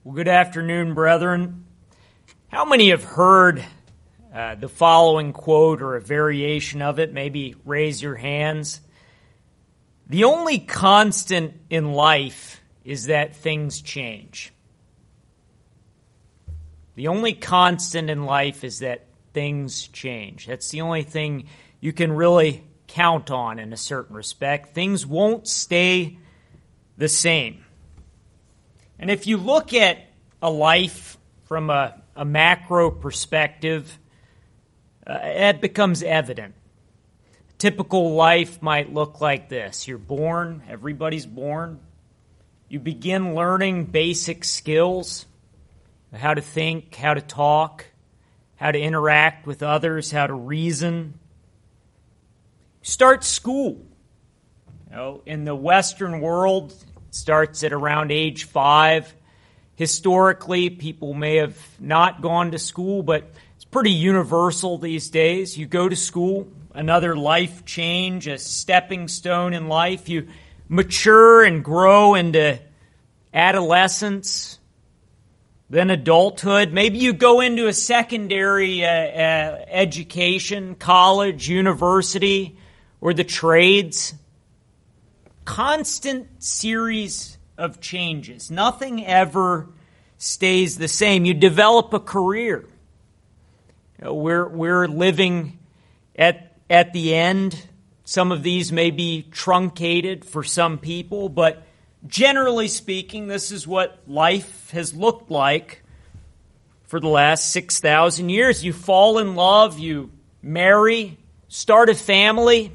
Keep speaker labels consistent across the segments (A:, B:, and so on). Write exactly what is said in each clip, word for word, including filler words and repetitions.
A: Well, good afternoon, brethren. How many have heard uh, the following quote or a variation of it? Maybe raise your hands. The only constant in life is that things change. The only constant in life is that things change. That's the only thing you can really count on in a certain respect. Things won't stay the same. And if you look at a life from a, a macro perspective, uh, it becomes evident. A typical life might look like this. You're born, everybody's born. You begin learning basic skills, how to think, how to talk, how to interact with others, how to reason. Start school. You know, in the Western world, starts at around age five. Historically, people may have not gone to school, but it's pretty universal these days. You go to school, another life change, a stepping stone in life. You mature and grow into adolescence, then adulthood. Maybe you go into a secondary uh, uh, education, college, university, or the trades. Constant series of changes. Nothing ever stays the same. You develop a career. You know, we're we're living at at the end. Some of these may be truncated for some people, but generally speaking, this is what life has looked like for the last six thousand years. You fall in love, you marry, start a family,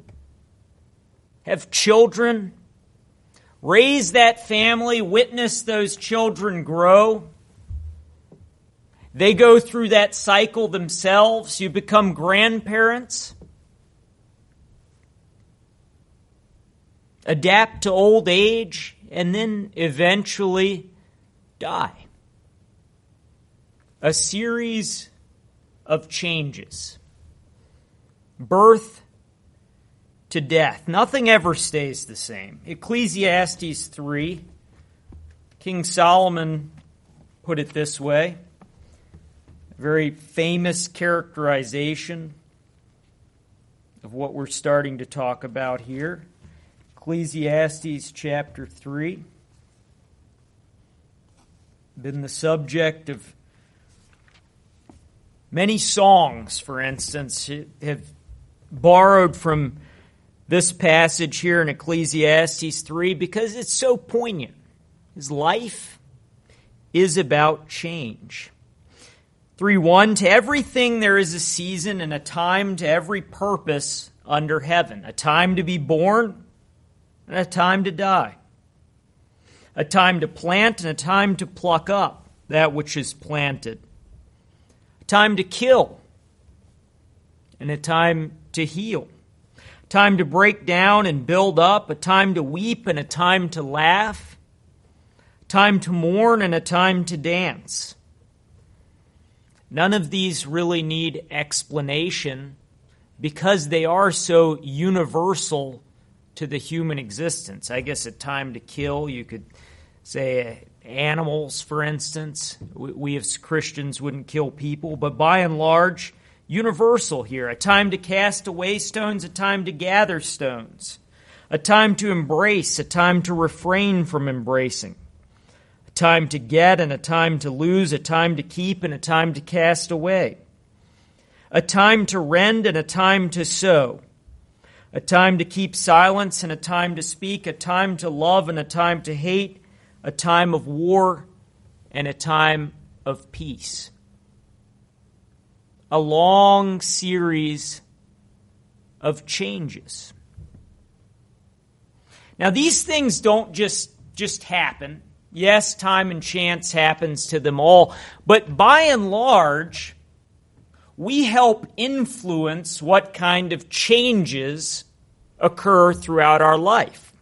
A: have children, raise that family, witness those children grow. They go through that cycle themselves. You become grandparents. Adapt to old age, and then eventually die. A series of changes. Birth to death. Nothing ever stays the same. Ecclesiastes three, King Solomon put it this way, a very famous characterization of what we're starting to talk about here. Ecclesiastes chapter three, been the subject of many songs, for instance, have borrowed from this passage here in Ecclesiastes three because it's so poignant. His life is about change. three one, to everything there is a season and a time to every purpose under heaven. A time to be born and a time to die. A time to plant and a time to pluck up that which is planted. A time to kill and a time to heal. Time to break down and build up, a time to weep and a time to laugh, a time to mourn and a time to dance. None of these really need explanation because they are so universal to the human existence. I guess a time to kill, you could say animals, for instance. We as Christians wouldn't kill people, but by and large, universal here. A time to cast away stones, a time to gather stones. A time to embrace, a time to refrain from embracing. A time to get and a time to lose, a time to keep and a time to cast away. A time to rend and a time to sow. A time to keep silence and a time to speak. A time to love and a time to hate. A time of war and a time of peace. A long series of changes. Now, these things don't just, just happen. Yes, time and chance happens to them all, but by and large, we help influence what kind of changes occur throughout our life.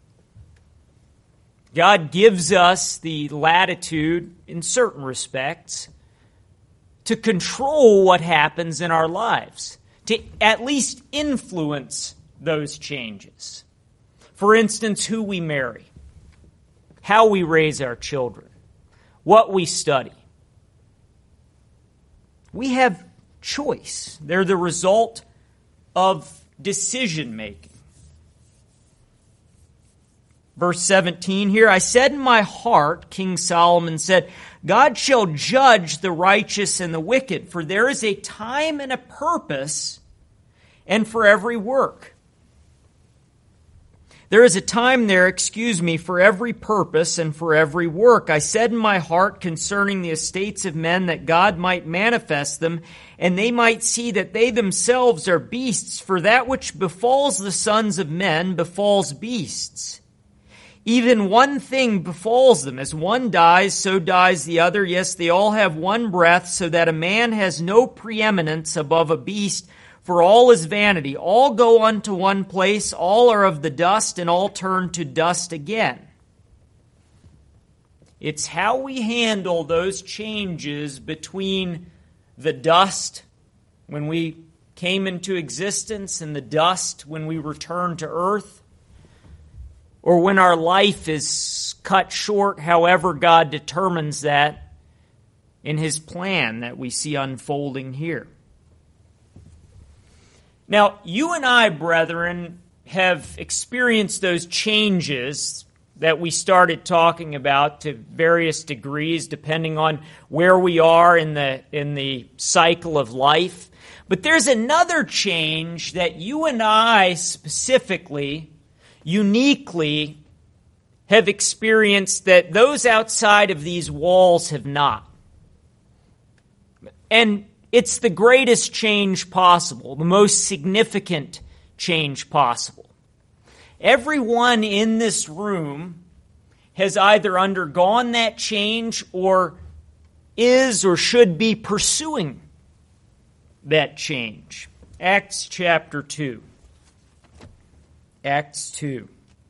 A: God gives us the latitude, in certain respects, to control what happens in our lives, to at least influence those changes. For instance, who we marry, how we raise our children, what we study. We have choice. They're the result of decision making. Verse seventeen here, I said in my heart, King Solomon said, God shall judge the righteous and the wicked, for there is a time and a purpose, and for every work. There is a time there, excuse me, for every purpose and for every work. I said in my heart concerning the estates of men that God might manifest them, and they might see that they themselves are beasts, for that which befalls the sons of men befalls beasts. Even one thing befalls them. As one dies, so dies the other. Yes, they all have one breath, so that a man has no preeminence above a beast, for all is vanity. All go unto one place, all are of the dust, and all turn to dust again. It's how we handle those changes between the dust when we came into existence and the dust when we return to earth, or when our life is cut short, however God determines that in His plan that we see unfolding here. Now, you and I, brethren, have experienced those changes that we started talking about to various degrees, depending on where we are in the in the cycle of life. But there's another change that you and I specifically, uniquely, have experienced that those outside of these walls have not. And it's the greatest change possible, the most significant change possible. Everyone in this room has either undergone that change or is or should be pursuing that change. Acts chapter two. Acts two.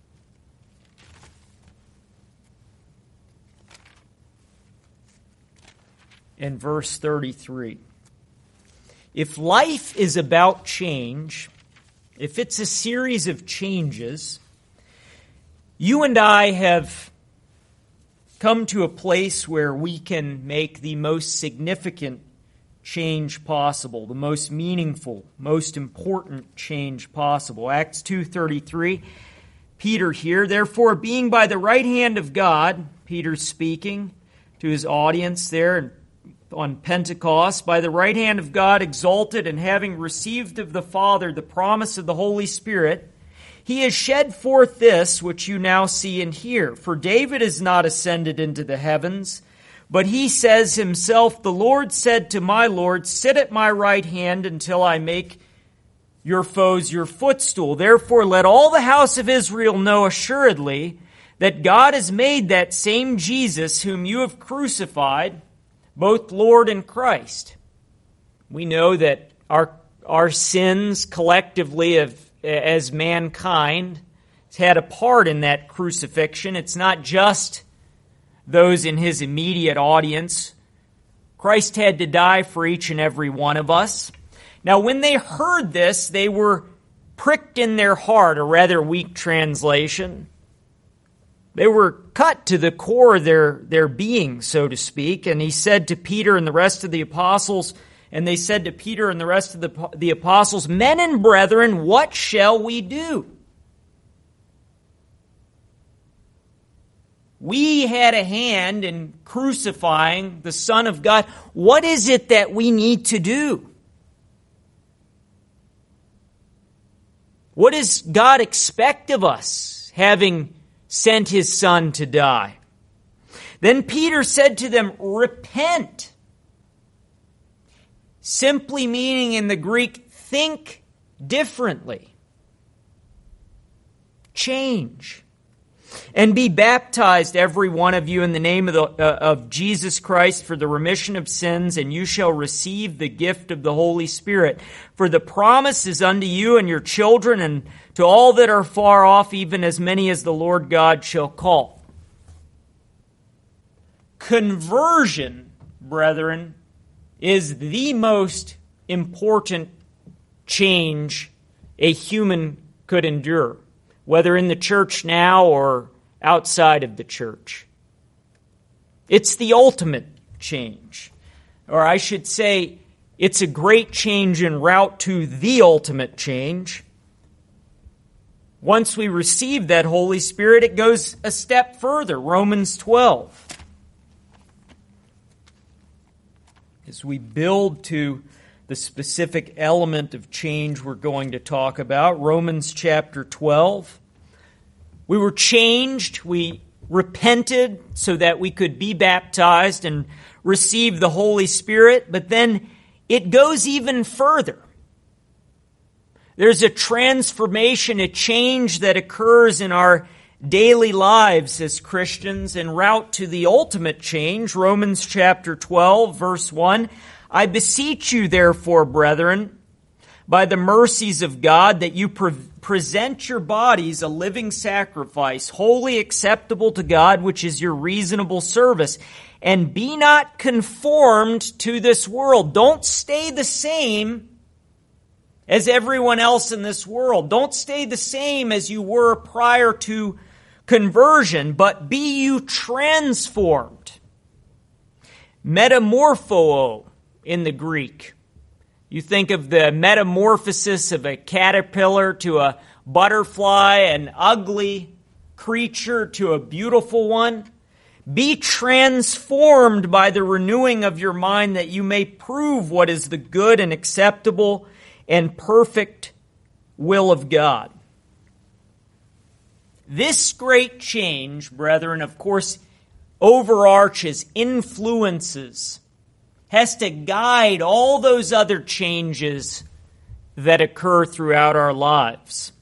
A: And verse thirty-three. If life is about change, if it's a series of changes, you and I have come to a place where we can make the most significant change possible, the most meaningful, most important change possible. Acts two thirty-three, Peter here, therefore, being by the right hand of God, Peter's speaking to his audience there on Pentecost, by the right hand of God exalted, and having received of the Father the promise of the Holy Spirit, He has shed forth this which you now see and hear. For David is not ascended into the heavens, but he says himself, the Lord said to my Lord, sit at my right hand until I make your foes your footstool. Therefore let all the house of Israel know assuredly that God has made that same Jesus whom you have crucified, both Lord and Christ. We know that our our sins collectively have, as mankind, has had a part in that crucifixion. It's not just those in His immediate audience. Christ had to die for each and every one of us. Now, when they heard this, they were pricked in their heart, a rather weak translation. They were cut to the core of their, their being, so to speak. And He said to Peter and the rest of the apostles, and they said to Peter and the rest of the, the apostles, men and brethren, what shall we do? We had a hand in crucifying the Son of God. What is it that we need to do? What does God expect of us, having sent His Son to die? Then Peter said to them, repent. Simply meaning in the Greek, think differently. Change. And be baptized, every one of you, in the name of, the, uh, of Jesus Christ for the remission of sins, and you shall receive the gift of the Holy Spirit. For the promise is unto you and your children, and to all that are far off, even as many as the Lord God shall call. Conversion, brethren, is the most important change a human could endure, whether in the church now or outside of the church. It's the ultimate change. Or I should say, it's a great change en route to the ultimate change. Once we receive that Holy Spirit, it goes a step further. Romans twelve. As we build to the specific element of change we're going to talk about, Romans chapter twelve. We were changed, we repented so that we could be baptized and receive the Holy Spirit, but then it goes even further. There's a transformation, a change that occurs in our daily lives as Christians en route to the ultimate change. Romans chapter twelve, verse one. I beseech you, therefore, brethren, by the mercies of God, that you pre- present your bodies a living sacrifice, wholly acceptable to God, which is your reasonable service. And be not conformed to this world. Don't stay the same as everyone else in this world. Don't stay the same as you were prior to conversion, but be you transformed. Metamorpho in the Greek. You think of the metamorphosis of a caterpillar to a butterfly, an ugly creature to a beautiful one. Be transformed by the renewing of your mind, that you may prove what is the good and acceptable and perfect will of God. This great change, brethren, of course, overarches, influences, has to guide all those other changes that occur throughout our lives.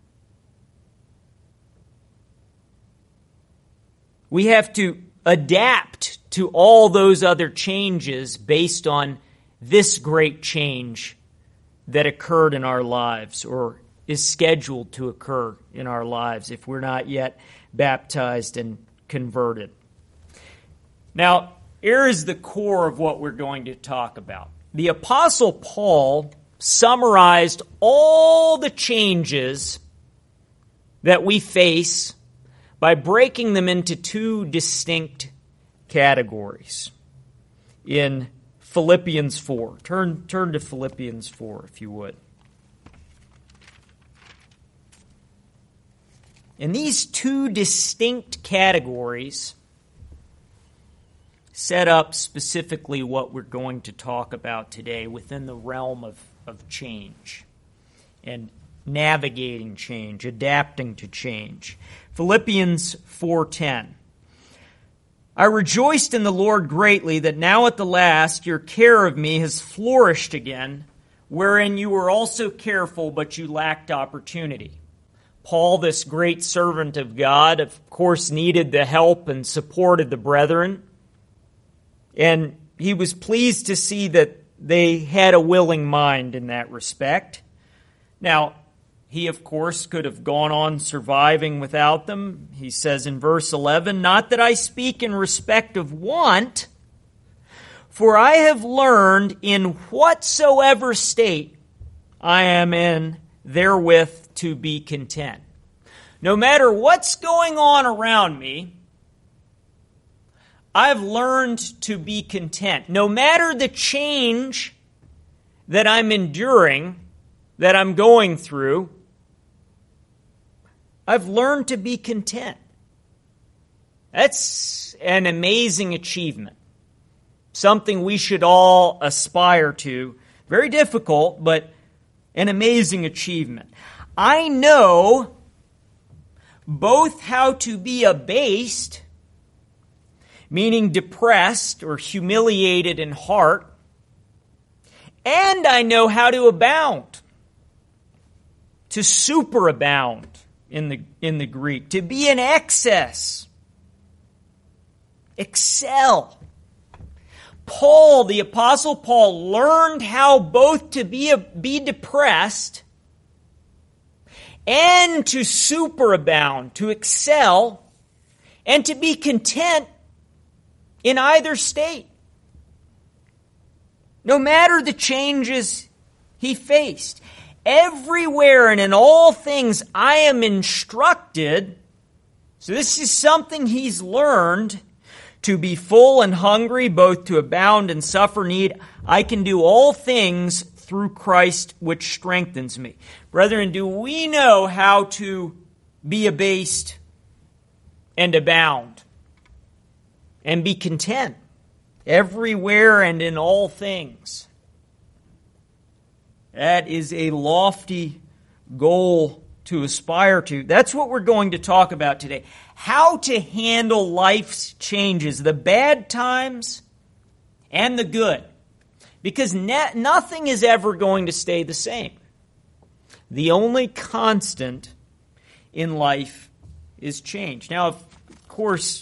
A: We have to adapt to all those other changes based on this great change that occurred in our lives, or is scheduled to occur in our lives if we're not yet baptized and converted. Now, here is the core of what we're going to talk about. The Apostle Paul summarized all the changes that we face by breaking them into two distinct categories in Philippians four. Turn, turn to Philippians four, if you would. And these two distinct categories set up specifically what we're going to talk about today within the realm of, of change and navigating change, adapting to change. Philippians four ten. I rejoiced in the Lord greatly that now at the last your care of me has flourished again, wherein you were also careful, but you lacked opportunity. Paul, this great servant of God, of course, needed the help and support of the brethren. And he was pleased to see that they had a willing mind in that respect. Now, he, of course, could have gone on surviving without them. He says in verse eleven, not that I speak in respect of want, for I have learned in whatsoever state I am in therewith to be content. No matter what's going on around me, I've learned to be content. No matter the change that I'm enduring, that I'm going through, I've learned to be content. That's an amazing achievement. Something we should all aspire to. Very difficult, but an amazing achievement. I know both how to be abased, meaning depressed or humiliated in heart, and I know how to abound, to superabound in the, in the Greek, to be in excess, excel. Paul, the Apostle Paul, learned how both to be, a, be depressed and to superabound, to excel, and to be content in either state. No matter the changes he faced. Everywhere and in all things I am instructed, so this is something he's learned, to be full and hungry, both to abound and suffer need. I can do all things through Christ which strengthens me. Brethren, do we know how to be abased and abound and be content everywhere and in all things? That is a lofty goal to aspire to. That's what we're going to talk about today. How to handle life's changes, the bad times and the good. Because ne- nothing is ever going to stay the same. The only constant in life is change. Now, of course,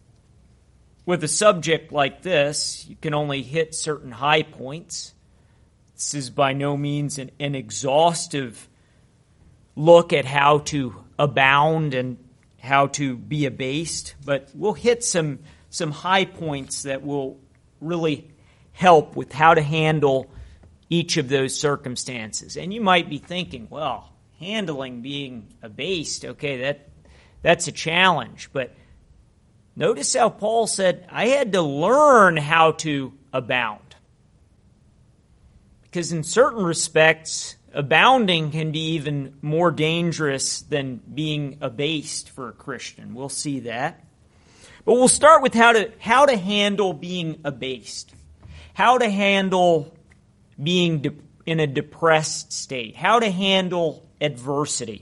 A: with a subject like this, you can only hit certain high points. This is by no means an, an exhaustive look at how to abound and how to be abased, but we'll hit some, some high points that will really help with how to handle each of those circumstances. And you might be thinking, well, handling being abased, okay, that that's a challenge. But notice how Paul said, I had to learn how to abound. Because in certain respects, abounding can be even more dangerous than being abased for a Christian. We'll see that. But we'll start with how to how to handle being abased. How to handle being de- in a depressed state. How to handle adversity.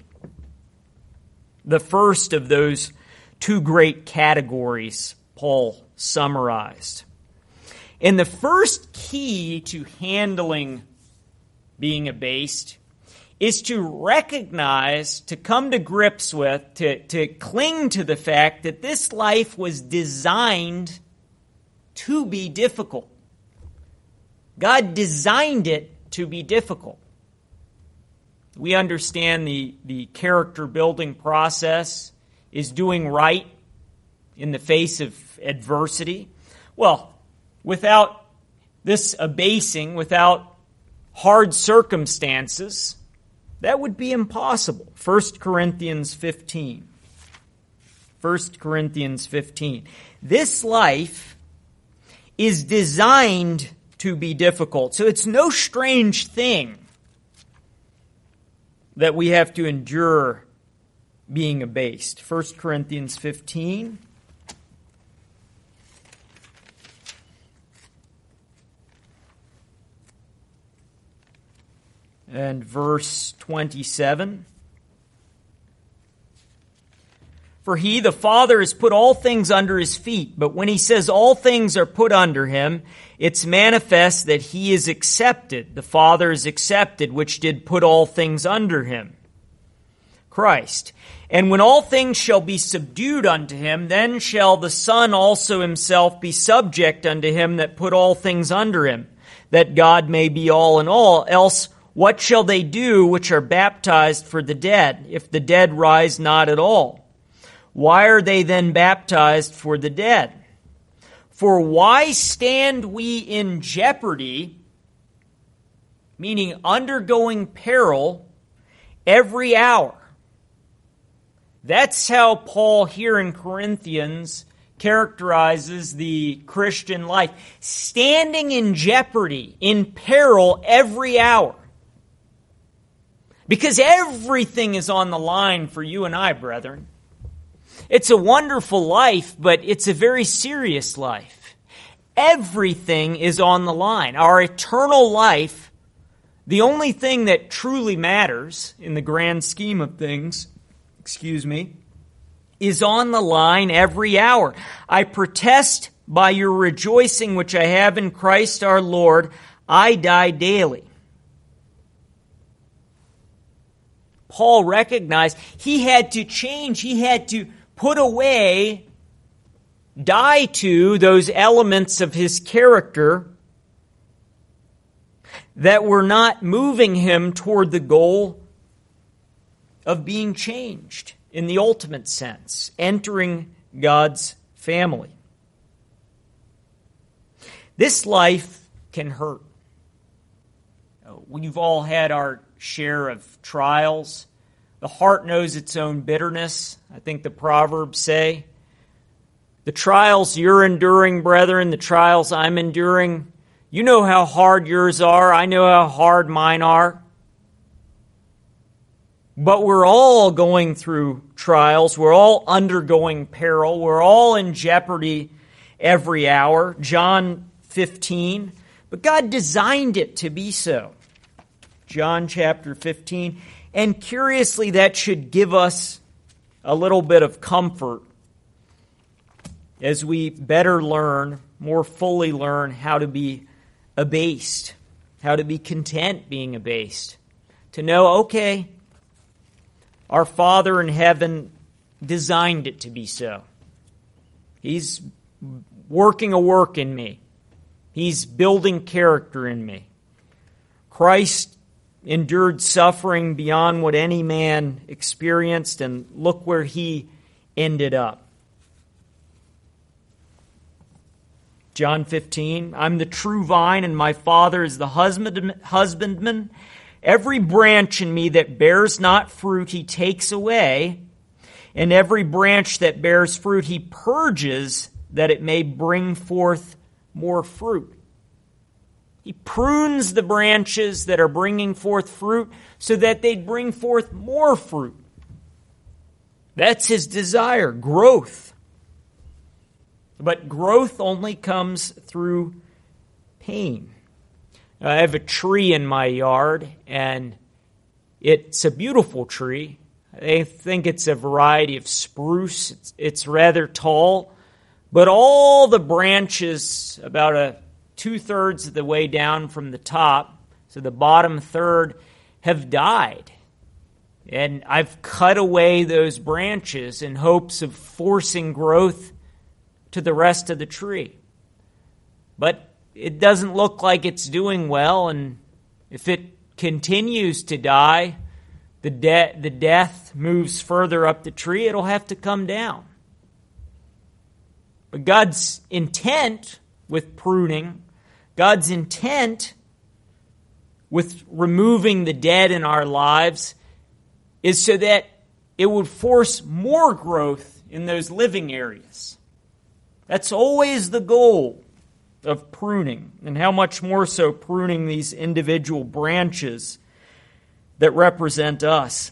A: The first of those two great categories Paul summarized. And the first key to handling being abased is to recognize, to come to grips with, to, to cling to the fact that this life was designed to be difficult. God designed it to be difficult. We understand the, the character building process is doing right in the face of adversity. Well, without this abasing, without hard circumstances, that would be impossible. First Corinthians fifteen. First Corinthians fifteen. This life is designed to be difficult. So it's no strange thing that we have to endure being abased. First Corinthians fifteen. And verse twenty-seven. For he, the Father, has put all things under his feet. But when he says all things are put under him, it's manifest that he is accepted. The Father is accepted, which did put all things under him. Christ. And when all things shall be subdued unto him, then shall the Son also himself be subject unto him that put all things under him, that God may be all in all. Else what shall they do which are baptized for the dead, if the dead rise not at all? Why are they then baptized for the dead? For why stand we in jeopardy, meaning undergoing peril, every hour? That's how Paul here in Corinthians characterizes the Christian life. Standing in jeopardy, in peril every hour. Because everything is on the line for you and I, brethren. It's a wonderful life, but it's a very serious life. Everything is on the line. Our eternal life, the only thing that truly matters in the grand scheme of things, excuse me, is on the line every hour. I protest by your rejoicing which I have in Christ our Lord, I die daily. Paul recognized he had to change, he had to put away, die to those elements of his character that were not moving him toward the goal of being changed in the ultimate sense, entering God's family. This life can hurt. We've all had our share of trials. The heart knows its own bitterness. I think the Proverbs say, The trials you're enduring, brethren, the trials I'm enduring, you know how hard yours are. I know how hard mine are. But we're all going through trials. We're all undergoing peril. We're all in jeopardy every hour. John fifteen. But God designed it to be so. John chapter fifteen. And curiously, that should give us a little bit of comfort as we better learn, more fully learn how to be abased, how to be content being abased. To know, okay, our Father in heaven designed it to be so. He's working a work in me. He's building character in me. Christ endured suffering beyond what any man experienced, and look where he ended up. John fifteen, I'm the true vine, and my Father is the husband, husbandman. Every branch in me that bears not fruit, he takes away, and every branch that bears fruit, he purges, that it may bring forth more fruit. He prunes the branches that are bringing forth fruit so that they'd bring forth more fruit. That's his desire, growth. But growth only comes through pain. I have a tree in my yard, and it's a beautiful tree. I think it's a variety of spruce. It's, it's rather tall, but all the branches, about a two-thirds of the way down from the top, so the bottom third, have died. And I've cut away those branches in hopes of forcing growth to the rest of the tree. But it doesn't look like it's doing well, and if it continues to die, the, de- the death moves further up the tree, it'll have to come down. But God's intent with pruning, God's intent with removing the dead in our lives is so that it would force more growth in those living areas. That's always the goal of pruning, and how much more so pruning these individual branches that represent us.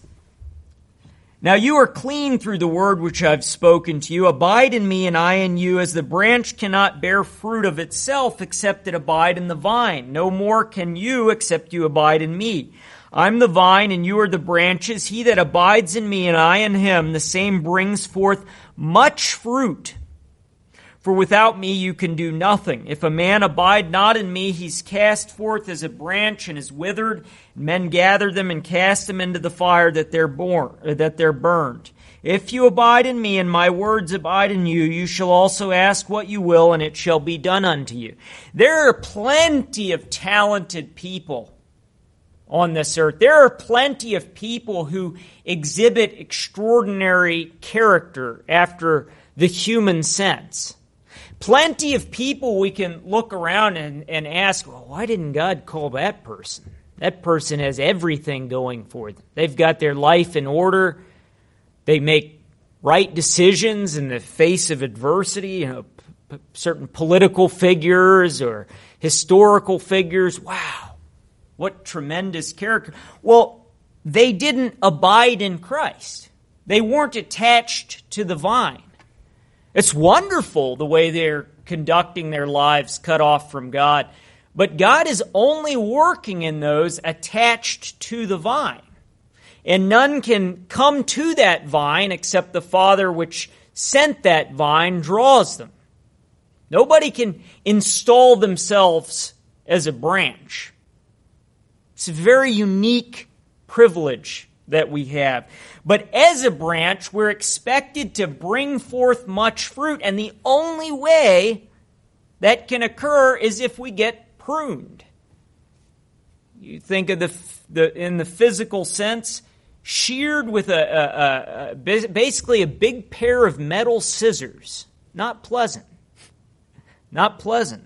A: Now you are clean through the word which I've spoken to you. Abide in me, and I in you, as the branch cannot bear fruit of itself except it abide in the vine. No more can you except you abide in me. I'm the vine, and you are the branches. He that abides in me, and I in him, the same brings forth much fruit. For without me you can do nothing. If a man abide not in me, he's cast forth as a branch and is withered. Men gather them and cast them into the fire that they're born, that they're burned. If you abide in me and my words abide in you, you shall also ask what you will, and it shall be done unto you. There are plenty of talented people on this earth. There are plenty of people who exhibit extraordinary character after the human sense. Plenty of people we can look around and, and ask, well, why didn't God call that person? That person has everything going for them. They've got their life in order. They make right decisions in the face of adversity. You know, p- certain political figures or historical figures. Wow, what tremendous character. Well, they didn't abide in Christ. They weren't attached to the vine. It's wonderful the way they're conducting their lives cut off from God. But God is only working in those attached to the vine. And none can come to that vine except the Father which sent that vine draws them. Nobody can install themselves as a branch. It's a very unique privilege that we have. But as a branch, we're expected to bring forth much fruit, and the only way that can occur is if we get pruned. You think of the, the in the physical sense, sheared with a, a, a basically a big pair of metal scissors. Not pleasant. Not pleasant.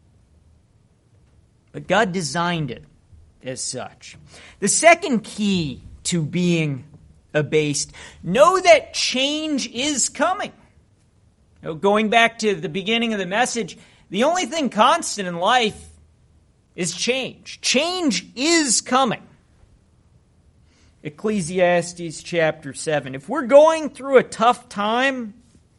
A: But God designed it as such. The second key to being abased, know that change is coming. You know, going back to the beginning of the message, the only thing constant in life is change. Change is coming. Ecclesiastes chapter seven. If we're going through a tough time,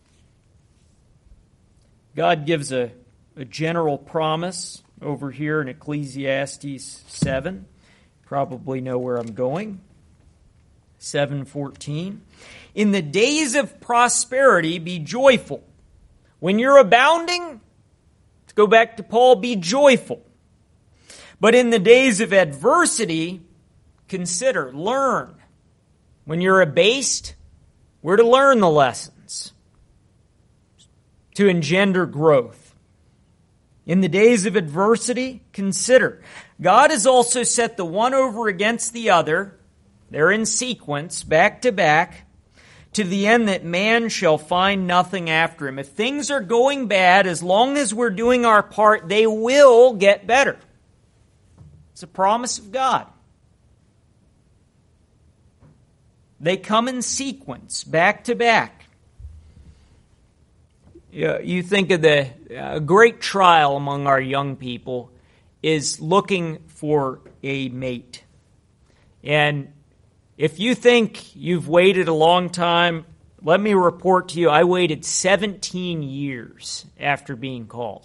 A: God gives a, a general promise over here in Ecclesiastes seven. Probably know where I'm going. seven fourteen. In the days of prosperity, be joyful. When you're abounding, let's go back to Paul, be joyful. But in the days of adversity, consider, learn. When you're abased, we're to learn the lessons to engender growth. In the days of adversity, consider. God has also set the one over against the other. They're in sequence, back to back, to the end that man shall find nothing after him. If things are going bad, as long as we're doing our part, they will get better. It's a promise of God. They come in sequence, back to back. You think of the uh, great trial among our young people is looking for a mate. And if you think you've waited a long time, let me report to you, I waited seventeen years after being called.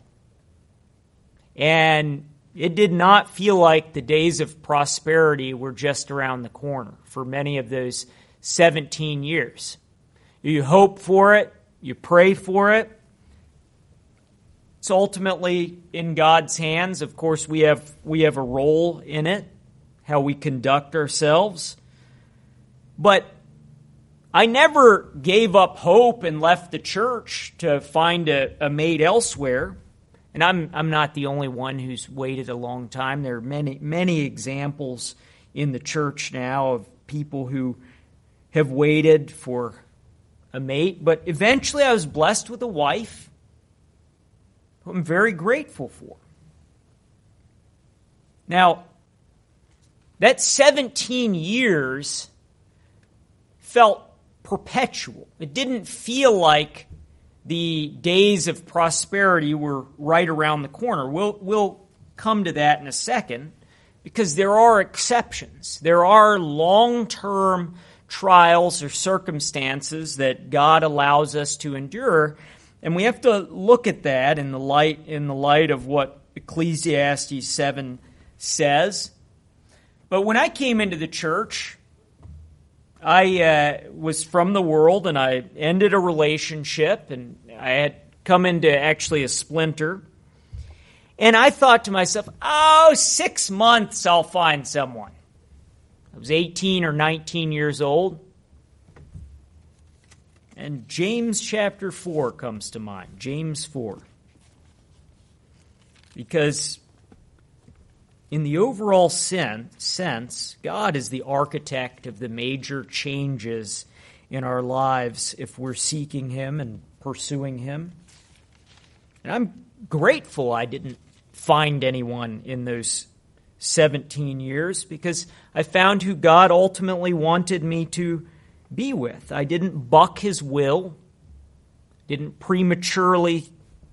A: And it did not feel like the days of prosperity were just around the corner for many of those seventeen years. You hope for it, you pray for it. It's ultimately in God's hands. Of course, we have we have a role in it, how we conduct ourselves. But I never gave up hope and left the church to find a, a mate elsewhere. And I'm I'm not the only one who's waited a long time. There are many many examples in the church now of people who have waited for a mate. But eventually I was blessed with a wife who I'm very grateful for. Now, that seventeen years felt perpetual. It didn't feel like the days of prosperity were right around the corner. We'll, we'll come to that in a second, because there are exceptions. There are long-term trials or circumstances that God allows us to endure, and we have to look at that in the light in the light of what Ecclesiastes seven says. But when I came into the church, I uh, was from the world, and I ended a relationship, and I had come into actually a splinter. And I thought to myself, oh, six months I'll find someone. I was eighteen or nineteen years old. And James chapter four comes to mind. James four. Because in the overall sense, God is the architect of the major changes in our lives if we're seeking Him and pursuing Him. And I'm grateful I didn't find anyone in those seventeen years, because I found who God ultimately wanted me to be with. I didn't buck His will, didn't prematurely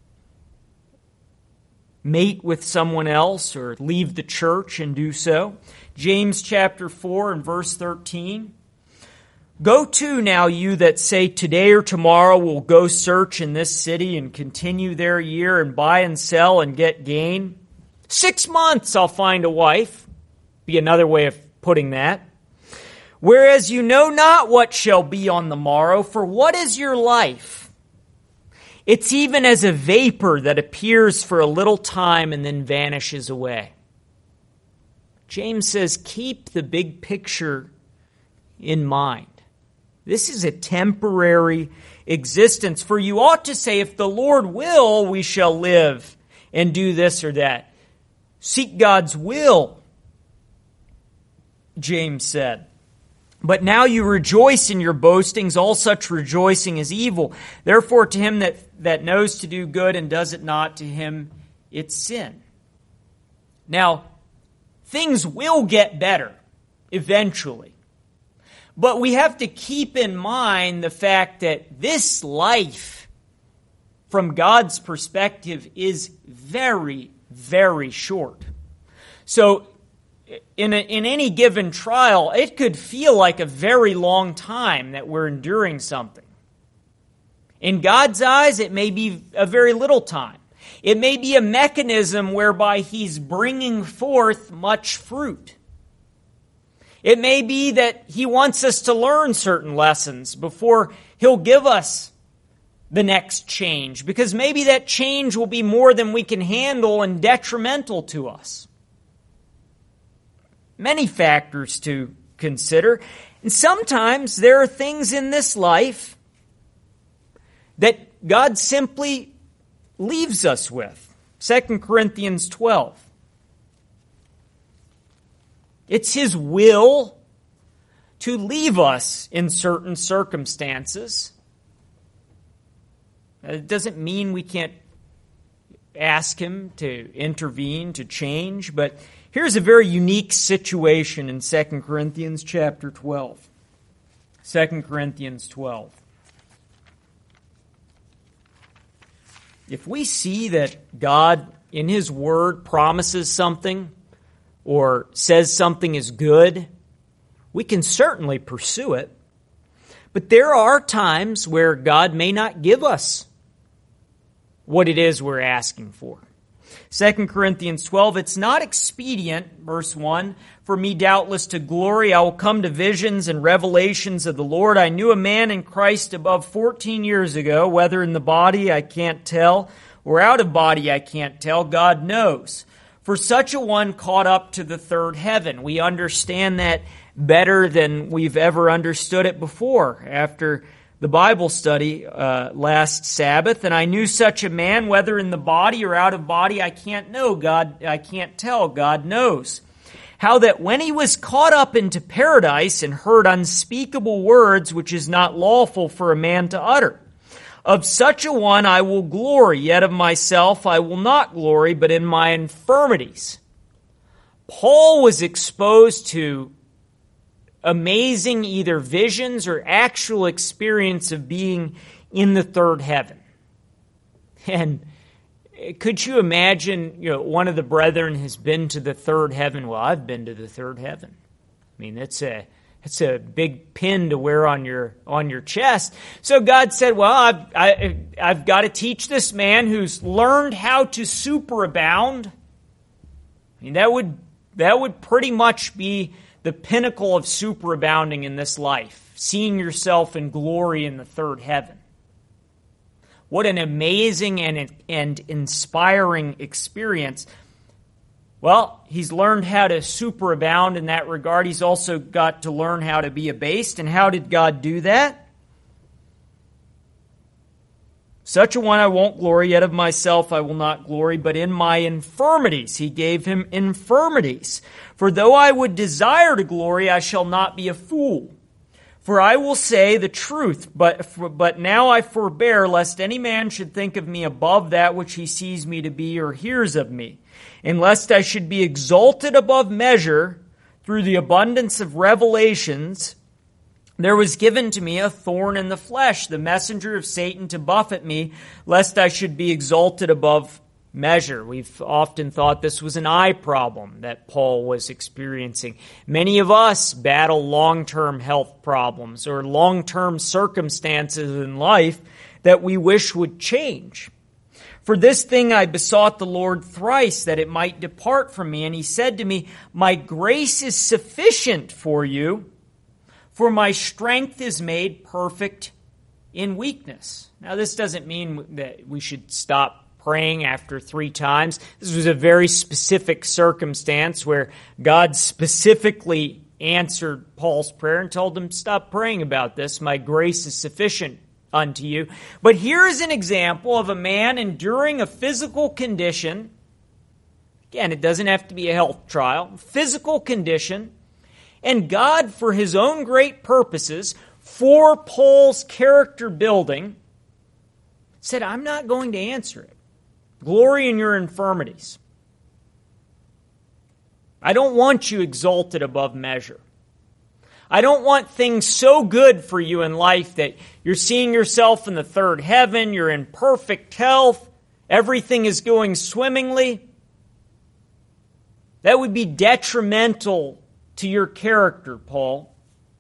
A: mate with someone else or leave the church and do so. James chapter four and verse thirteen. Go to now, you that say, today or tomorrow we'll go search in this city and continue there a year and buy and sell and get gain. Six months I'll find a wife. Be another way of putting that. Whereas you know not what shall be on the morrow, for what is your life? It's even as a vapor that appears for a little time and then vanishes away. James says, keep the big picture in mind. This is a temporary existence. For you ought to say, if the Lord will, we shall live and do this or that. Seek God's will, James said. But now you rejoice in your boastings. All such rejoicing is evil. Therefore, to him that, that knows to do good and does it not, to him it's sin. Now, things will get better eventually. But we have to keep in mind the fact that this life from God's perspective, is very, very short. So in, a, in any given trial, it could feel like a very long time that we're enduring something. In God's eyes, it may be a very little time. It may be a mechanism whereby He's bringing forth much fruit. It may be that He wants us to learn certain lessons before He'll give us the next change, because maybe that change will be more than we can handle and detrimental to us. Many factors to consider. And sometimes there are things in this life that God simply leaves us with. Second Corinthians twelve. It's His will to leave us in certain circumstances. It doesn't mean we can't ask Him to intervene, to change, but here's a very unique situation in Second Corinthians chapter twelve. Second Corinthians twelve. If we see that God in His Word promises something or says something is good, we can certainly pursue it. But there are times where God may not give us what it is we're asking for. Second Corinthians twelve, it's not expedient, verse one, for me doubtless to glory. I will come to visions and revelations of the Lord. I knew a man in Christ above fourteen years ago, whether in the body I can't tell, or out of body I can't tell, God knows. For such a one caught up to the third heaven. We understand that better than we've ever understood it before after the Bible study uh, last Sabbath. And I knew such a man, whether in the body or out of body, I can't know. God, I can't tell. God knows. How that when he was caught up into paradise and heard unspeakable words which is not lawful for a man to utter. Of such a one I will glory, yet of myself I will not glory, but in my infirmities. Paul was exposed to amazing either visions or actual experience of being in the third heaven. And could you imagine, you know, one of the brethren has been to the third heaven? Well, I've been to the third heaven. I mean, that's a that's a big pin to wear on your on your chest. So God said, well, I've, I, I've got to teach this man who's learned how to superabound. I mean, that would that would pretty much be the pinnacle of superabounding in this life, seeing yourself in glory in the third heaven. What an amazing and, and inspiring experience. Well, he's learned how to superabound in that regard. He's also got to learn how to be abased. And how did God do that? Such a one I won't glory, yet of myself I will not glory, but in my infirmities. He gave him infirmities. For though I would desire to glory, I shall not be a fool. For I will say the truth, but, but now I forbear, lest any man should think of me above that which he sees me to be or hears of me, and lest I should be exalted above measure through the abundance of revelations. There was given to me a thorn in the flesh, the messenger of Satan to buffet me, lest I should be exalted above measure. We've often thought this was an eye problem that Paul was experiencing. Many of us battle long-term health problems or long-term circumstances in life that we wish would change. For this thing I besought the Lord thrice, that it might depart from me. And he said to me, my grace is sufficient for you, for my strength is made perfect in weakness. Now, this doesn't mean that we should stop praying after three times. This was a very specific circumstance where God specifically answered Paul's prayer and told him, stop praying about this. My grace is sufficient unto you. But here is an example of a man enduring a physical condition. Again, it doesn't have to be a health trial. Physical condition. And God, for his own great purposes, for Paul's character building, said, I'm not going to answer it. Glory in your infirmities. I don't want you exalted above measure. I don't want things so good for you in life that you're seeing yourself in the third heaven, you're in perfect health, everything is going swimmingly. That would be detrimental to your character, Paul.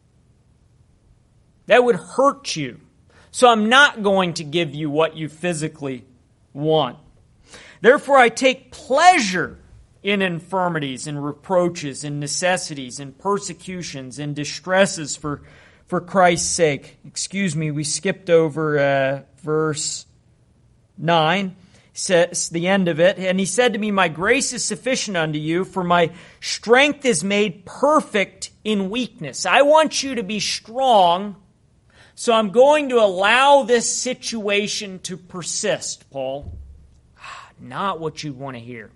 A: That would hurt you. So I'm not going to give you what you physically want. Therefore, I take pleasure in infirmities and reproaches and necessities and persecutions and distresses for, for Christ's sake. Excuse me, we skipped over uh, verse nine. Says the end of it. And he said to me, my grace is sufficient unto you, for my strength is made perfect in weakness. I want you to be strong, so I'm going to allow this situation to persist, Paul. Not what you want to hear.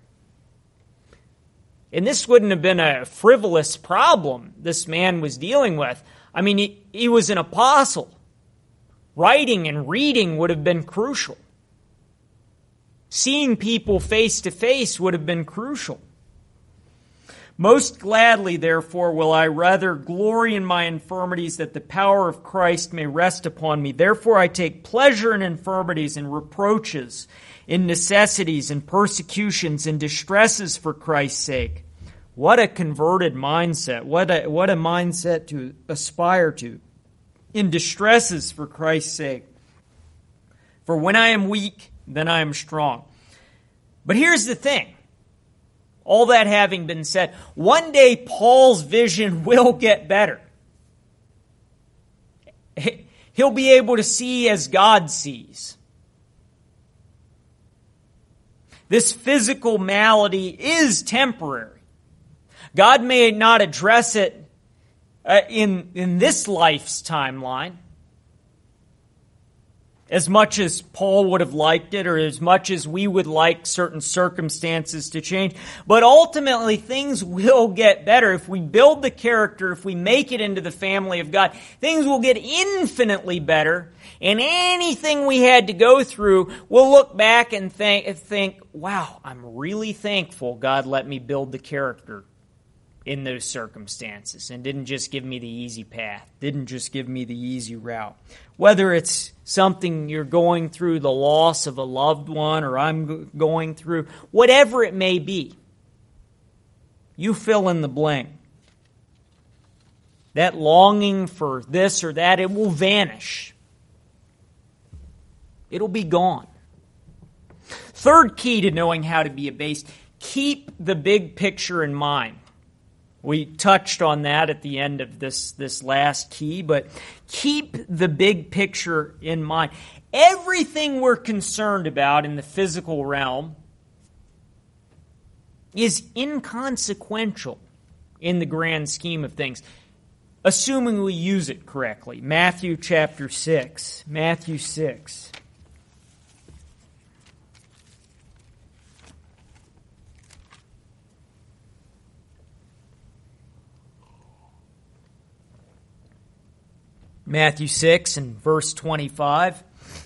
A: And this wouldn't have been a frivolous problem this man was dealing with. I mean, he, he was an apostle. Writing and reading would have been crucial. Seeing people face to face would have been crucial. Most gladly, therefore, will I rather glory in my infirmities, that the power of Christ may rest upon me. Therefore, I take pleasure in infirmities and reproaches, in necessities and persecutions and distresses for Christ's sake. What a converted mindset. What a, what a mindset to aspire to. In distresses for Christ's sake. For when I am weak, then I am strong. But here's the thing. All that having been said, one day Paul's vision will get better. He'll be able to see as God sees. This physical malady is temporary. God may not address it uh, in, in this life's timeline, as much as Paul would have liked it, or as much as we would like certain circumstances to change. But ultimately, things will get better. If we build the character, if we make it into the family of God, things will get infinitely better. And anything we had to go through, we'll look back and think, think, wow, I'm really thankful God let me build the character in those circumstances and didn't just give me the easy path, didn't just give me the easy route. Whether it's something you're going through, the loss of a loved one, or I'm going through, whatever it may be, you fill in the blank. That longing for this or that, it will vanish. It'll be gone. Third key to knowing how to be abased, keep the big picture in mind. We touched on that at the end of this, this last key, but keep the big picture in mind. Everything we're concerned about in the physical realm is inconsequential in the grand scheme of things, assuming we use it correctly. Matthew chapter six. Matthew six. Matthew six and verse twenty-five.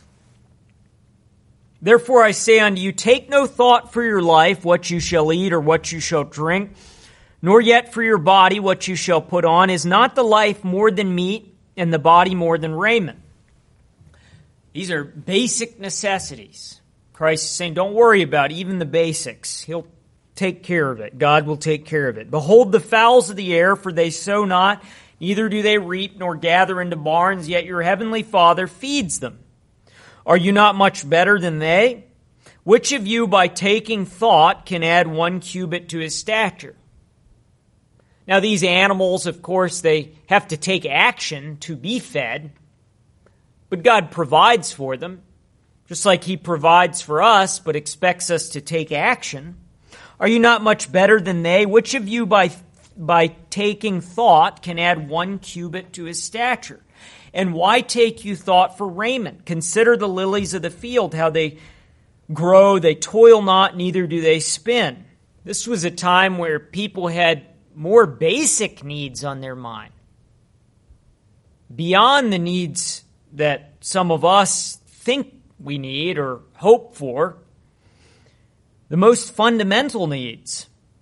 A: Therefore I say unto you, take no thought for your life, what you shall eat or what you shall drink, nor yet for your body, what you shall put on. Is not the life more than meat, and the body more than raiment? These are basic necessities. Christ is saying, don't worry about even the basics. He'll take care of it. God will take care of it. Behold the fowls of the air, for they sow not, neither do they reap nor gather into barns, yet your heavenly Father feeds them. Are you not much better than they? Which of you by taking thought can add one cubit to his stature? Now these animals, of course, they have to take action to be fed, but God provides for them, just like He provides for us, but expects us to take action. Are you not much better than they? Which of you by by taking thought can add one cubit to his stature? And why take you thought for raiment? Consider the lilies of the field, how they grow, they toil not, neither do they spin. This was a time where people had more basic needs on their mind, beyond the needs that some of us think we need or hope for. The most fundamental needs.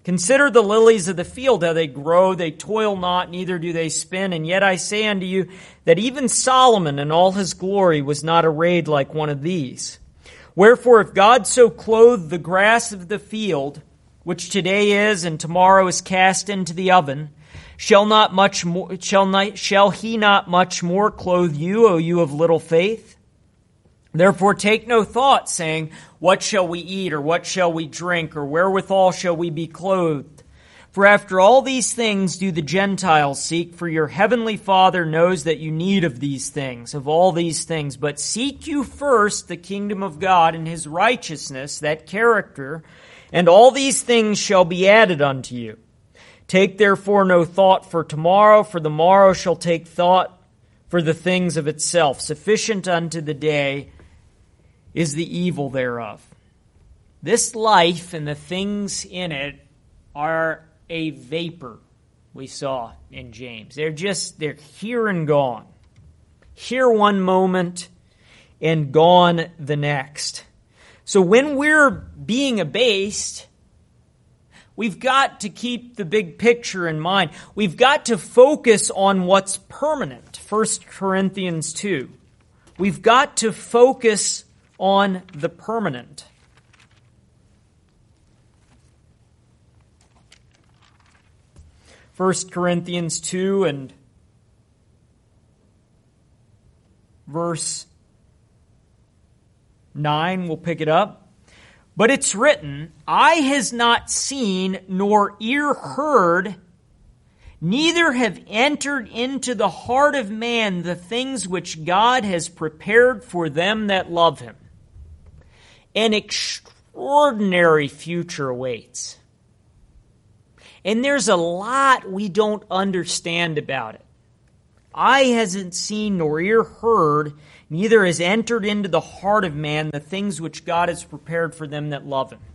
A: Consider the lilies of the field, how they grow, they toil not, neither do they spin. And yet I say unto you that even Solomon in all his glory was not arrayed like one of these. Wherefore, if God so clothed the grass of the field, which today is and tomorrow is cast into the oven, shall not much more, shall not, shall he not much more clothe you, O you of little faith? Therefore take no thought, saying, what shall we eat, or what shall we drink, or wherewithal shall we be clothed? For after all these things do the Gentiles seek, for your heavenly Father knows that you need of these things, of all these things. But seek you first the kingdom of God and his righteousness, that character, and all these things shall be added unto you. Take therefore no thought for tomorrow, for the morrow shall take thought for the things of itself. Sufficient unto the day is the evil thereof. This life and the things in it are a vapor, we saw in James. They're just, they're here and gone. Here one moment and gone the next. So when we're being abased, we've got to keep the big picture in mind. We've got to focus on what's permanent. First Corinthians two. We've got to focus on the permanent. First Corinthians two and verse nine, we'll pick it up. But it's written, eye has not seen, nor ear heard, neither have entered into the heart of man the things which God has prepared for them that love him. An extraordinary future awaits. And there's a lot we don't understand about it. Eye hasn't seen nor ear heard, neither has entered into the heart of man the things which God has prepared for them that love him.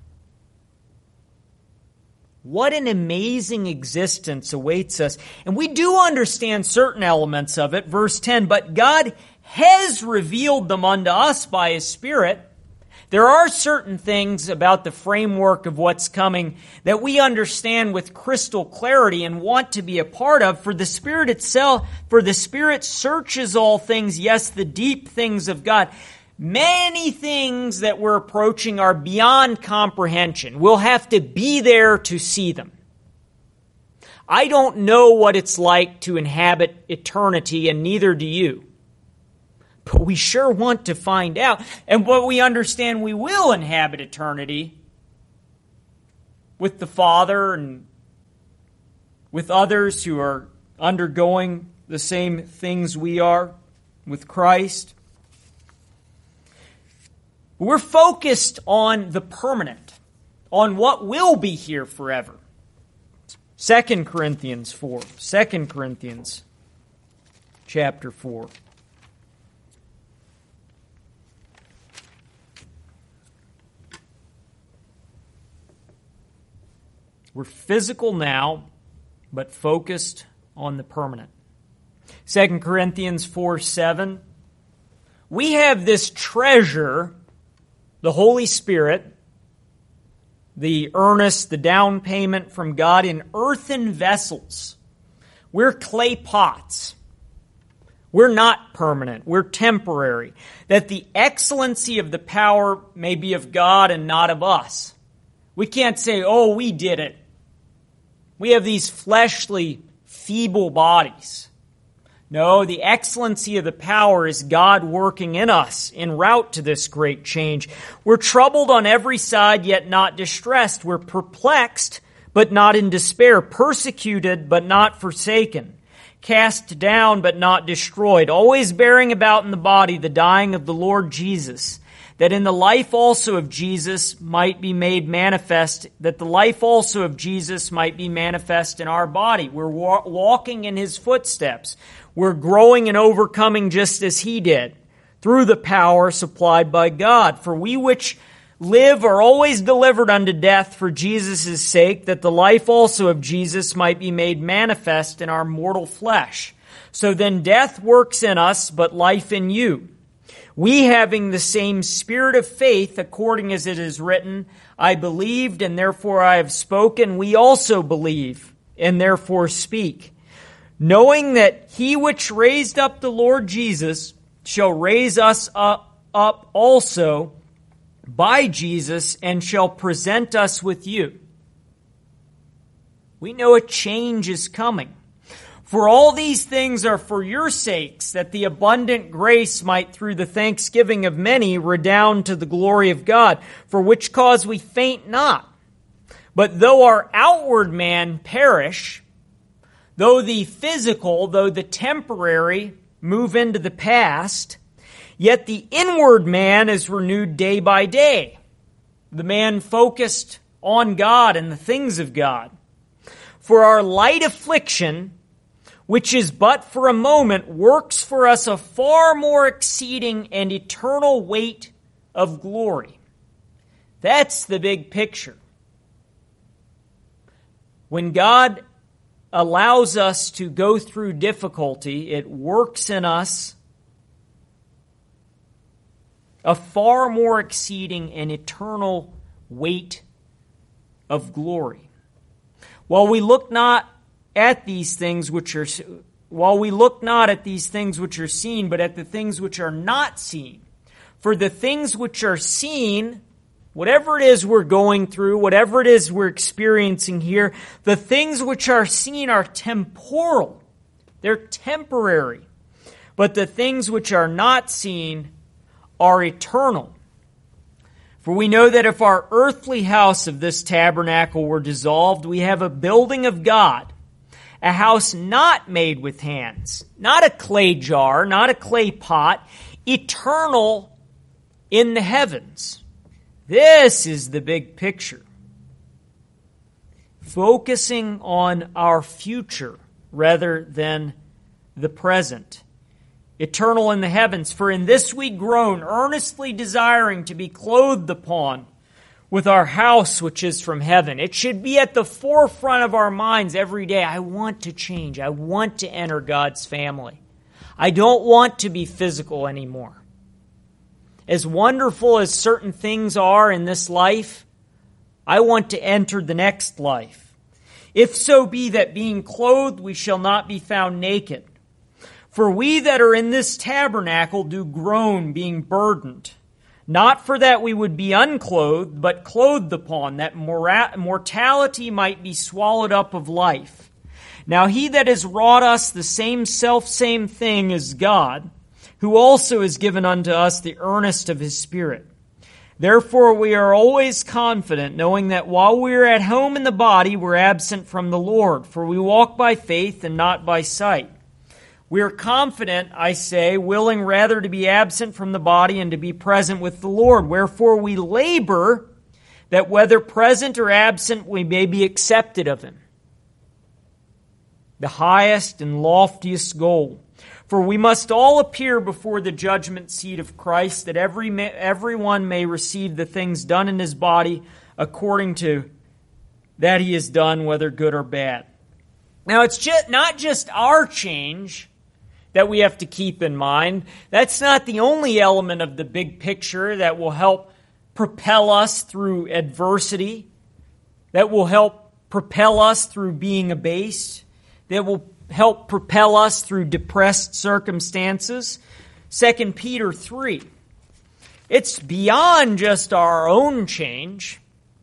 A: What an amazing existence awaits us. And we do understand certain elements of it. Verse ten, but God has revealed them unto us by his Spirit. There are certain things about the framework of what's coming that we understand with crystal clarity and want to be a part of. For the Spirit itself, for the Spirit searches all things, yes, the deep things of God. Many things that we're approaching are beyond comprehension. We'll have to be there to see them. I don't know what it's like to inhabit eternity, and neither do you. But we sure want to find out. And what we understand, we will inhabit eternity with the Father and with others who are undergoing the same things we are with Christ. We're focused on the permanent, on what will be here forever. Second Corinthians four. Second Corinthians chapter four. We're physical now, but focused on the permanent. Second Corinthians four seven. We have this treasure, the Holy Spirit, the earnest, the down payment from God in earthen vessels. We're clay pots. We're not permanent. We're temporary. That the excellency of the power may be of God and not of us. We can't say, oh, we did it. We have these fleshly, feeble bodies. No, the excellency of the power is God working in us en route to this great change. We're troubled on every side, yet not distressed. We're perplexed, but not in despair. Persecuted, but not forsaken. Cast down, but not destroyed. Always bearing about in the body the dying of the Lord Jesus, that in the life also of Jesus might be made manifest, that the life also of Jesus might be manifest in our body. We're wa- walking in his footsteps. We're growing and overcoming just as he did, through the power supplied by God. For we which live are always delivered unto death for Jesus' sake, that the life also of Jesus might be made manifest in our mortal flesh. So then death works in us, but life in you. We having the same spirit of faith, according as it is written, I believed and therefore I have spoken, we also believe and therefore speak, knowing that he which raised up the Lord Jesus shall raise us up, up also by Jesus and shall present us with you. We know a change is coming. For all these things are for your sakes, that the abundant grace might through the thanksgiving of many redound to the glory of God, for which cause we faint not. But though our outward man perish, though the physical, though the temporary move into the past, yet the inward man is renewed day by day. The man focused on God and the things of God. For our light affliction, which is but for a moment, works for us a far more exceeding and eternal weight of glory. That's the big picture. When God allows us to go through difficulty, it works in us a far more exceeding and eternal weight of glory. While we look not at these things which are, while we look not at these things which are seen, but at the things which are not seen. For the things which are seen, whatever it is we're going through, whatever it is we're experiencing here, the things which are seen are temporal. They're temporary. But the things which are not seen are eternal. For we know that if our earthly house of this tabernacle were dissolved, we have a building of God, a house not made with hands, not a clay jar, not a clay pot, eternal in the heavens. This is the big picture. Focusing on our future rather than the present. Eternal in the heavens. For in this we groan, earnestly desiring to be clothed upon with our house which is from heaven. It should be at the forefront of our minds every day. I want to change. I want to enter God's family. I don't want to be physical anymore. As wonderful as certain things are in this life, I want to enter the next life. If so be that being clothed we shall not be found naked. For we that are in this tabernacle do groan, being burdened. Not for that we would be unclothed, but clothed upon, that mora- mortality might be swallowed up of life. Now he that has wrought us the same self-same thing is God, who also has given unto us the earnest of his Spirit. Therefore we are always confident, knowing that while we are at home in the body, we're absent from the Lord. For we walk by faith and not by sight. We are confident, I say, willing rather to be absent from the body and to be present with the Lord. Wherefore we labor that whether present or absent we may be accepted of him. The highest and loftiest goal. For we must all appear before the judgment seat of Christ, that every everyone may receive the things done in his body according to that he has done, whether good or bad. Now it's just not just our change that we have to keep in mind. That's not the only element of the big picture that will help propel us through adversity, that will help propel us through being abased, that will help propel us through depressed circumstances. Second Peter three. It's beyond just our own change.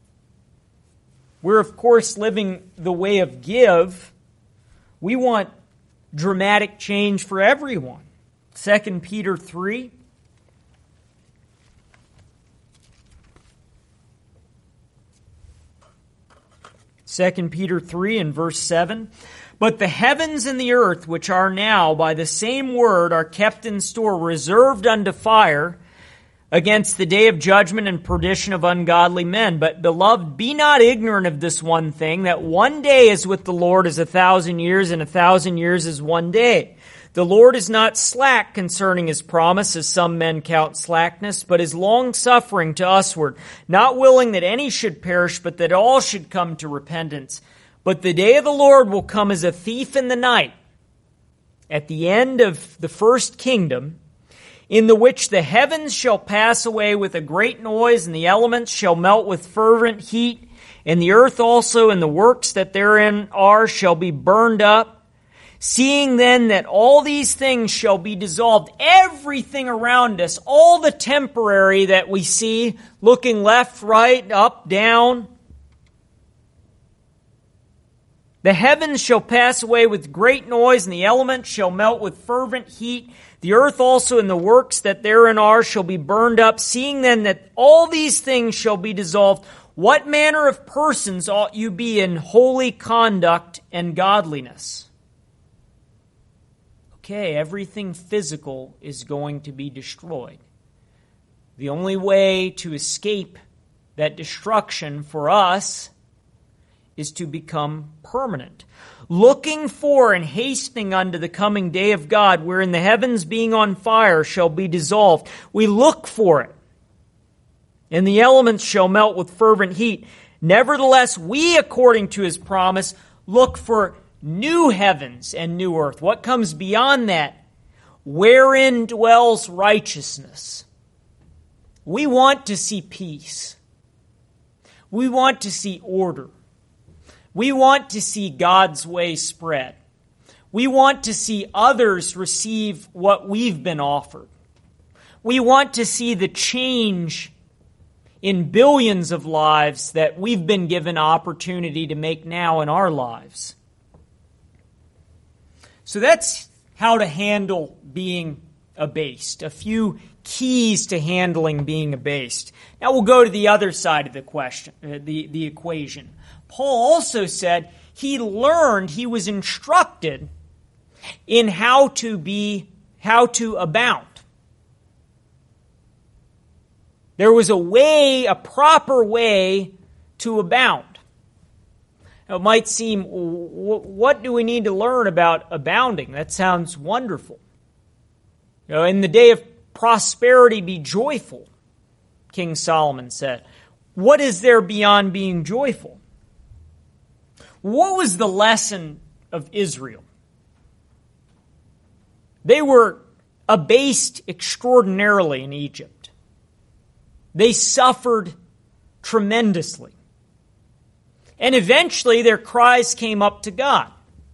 A: We're, of course, living the way of give. We want dramatic change for everyone. Second Peter three. Second Peter three and verse seven. But the heavens and the earth, which are now by the same word, are kept in store, reserved unto fire, against the day of judgment and perdition of ungodly men. But, beloved, be not ignorant of this one thing, that one day is with the Lord as a thousand years, and a thousand years is one day. The Lord is not slack concerning his promise, as some men count slackness, but is long-suffering to usward, not willing that any should perish, but that all should come to repentance. But the day of the Lord will come as a thief in the night, at the end of the first kingdom, in the which the heavens shall pass away with a great noise, and the elements shall melt with fervent heat, and the earth also and the works that therein are shall be burned up. Seeing then that all these things shall be dissolved, everything around us, all the temporary that we see, looking left, right, up, down, the heavens shall pass away with great noise, and the elements shall melt with fervent heat. The earth also and the works that therein are shall be burned up. Seeing then that all these things shall be dissolved, what manner of persons ought you be in holy conduct and godliness? Okay, everything physical is going to be destroyed. The only way to escape that destruction for us is to become permanent. Looking for and hastening unto the coming day of God, wherein the heavens being on fire shall be dissolved. We look for it, and the elements shall melt with fervent heat. Nevertheless, we, according to his promise, look for new heavens and new earth. What comes beyond that? Wherein dwells righteousness. We want to see peace. We want to see order. We want to see God's way spread. We want to see others receive what we've been offered. We want to see the change in billions of lives that we've been given opportunity to make now in our lives. So that's how to handle being abased. A few keys to handling being abased. Now we'll go to the other side of the question, uh, the, the equation. Paul also said he learned, he was instructed in how to be, how to abound. There was a way, a proper way to abound. Now, it might seem, what do we need to learn about abounding? That sounds wonderful. You know, in the day of prosperity, be joyful, King Solomon said. What is there beyond being joyful? What was the lesson of Israel? They were abased extraordinarily in Egypt. They suffered tremendously. And eventually their cries came up to God.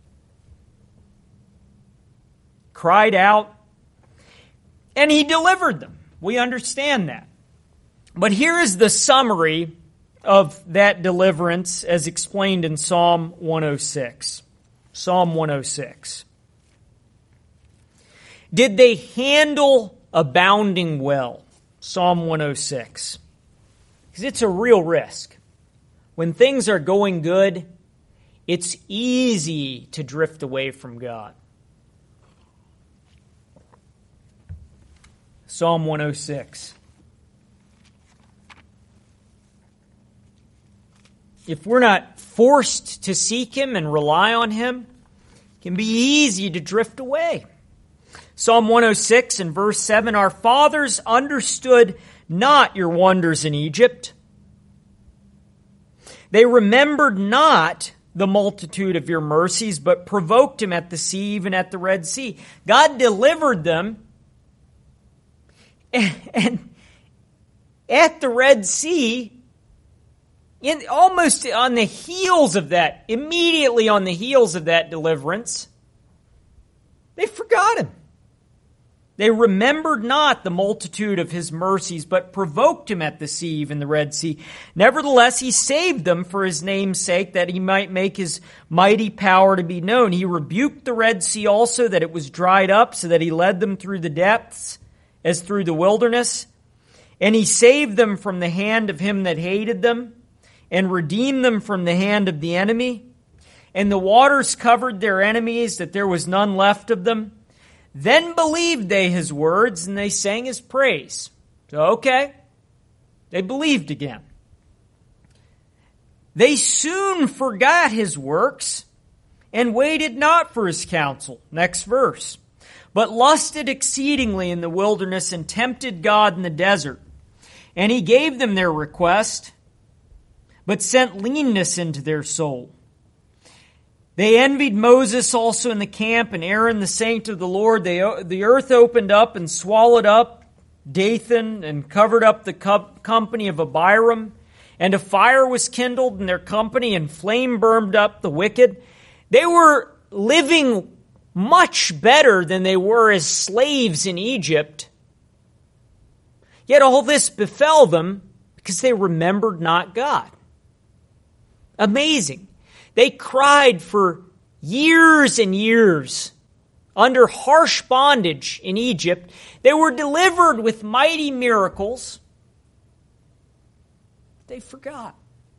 A: Cried out, and he delivered them. We understand that. But here is the summary of that deliverance as explained in Psalm one oh six. Psalm one oh six. Did they handle abounding well? Psalm one oh six. Because it's a real risk. When things are going good, it's easy to drift away from God. Psalm one oh six. If we're not forced to seek him and rely on him, it can be easy to drift away. Psalm one oh six and verse seven, our fathers understood not your wonders in Egypt. They remembered not the multitude of your mercies, but provoked him at the sea, even at the Red Sea. God delivered them, and, and at the Red Sea, in, almost on the heels of that, immediately on the heels of that deliverance, they forgot him. They remembered not the multitude of his mercies, but provoked him at the sea, even the Red Sea. Nevertheless, he saved them for his name's sake, that he might make his mighty power to be known. He rebuked the Red Sea also, that it was dried up, so that he led them through the depths, as through the wilderness. And he saved them from the hand of him that hated them, and redeemed them from the hand of the enemy. And the waters covered their enemies, that there was none left of them. Then believed they his words, and they sang his praise. So, okay, they believed again. They soon forgot his works, and waited not for his counsel. Next verse. But lusted exceedingly in the wilderness, and tempted God in the desert. And he gave them their request, but sent leanness into their soul. They envied Moses also in the camp, and Aaron the saint of the Lord. They, the earth opened up and swallowed up Dathan and covered up the company of Abiram. And a fire was kindled in their company, and flame burned up the wicked. They were living much better than they were as slaves in Egypt. Yet all this befell them because they remembered not God. Amazing. They cried for years and years under harsh bondage in Egypt. They were delivered with mighty miracles. They forgot.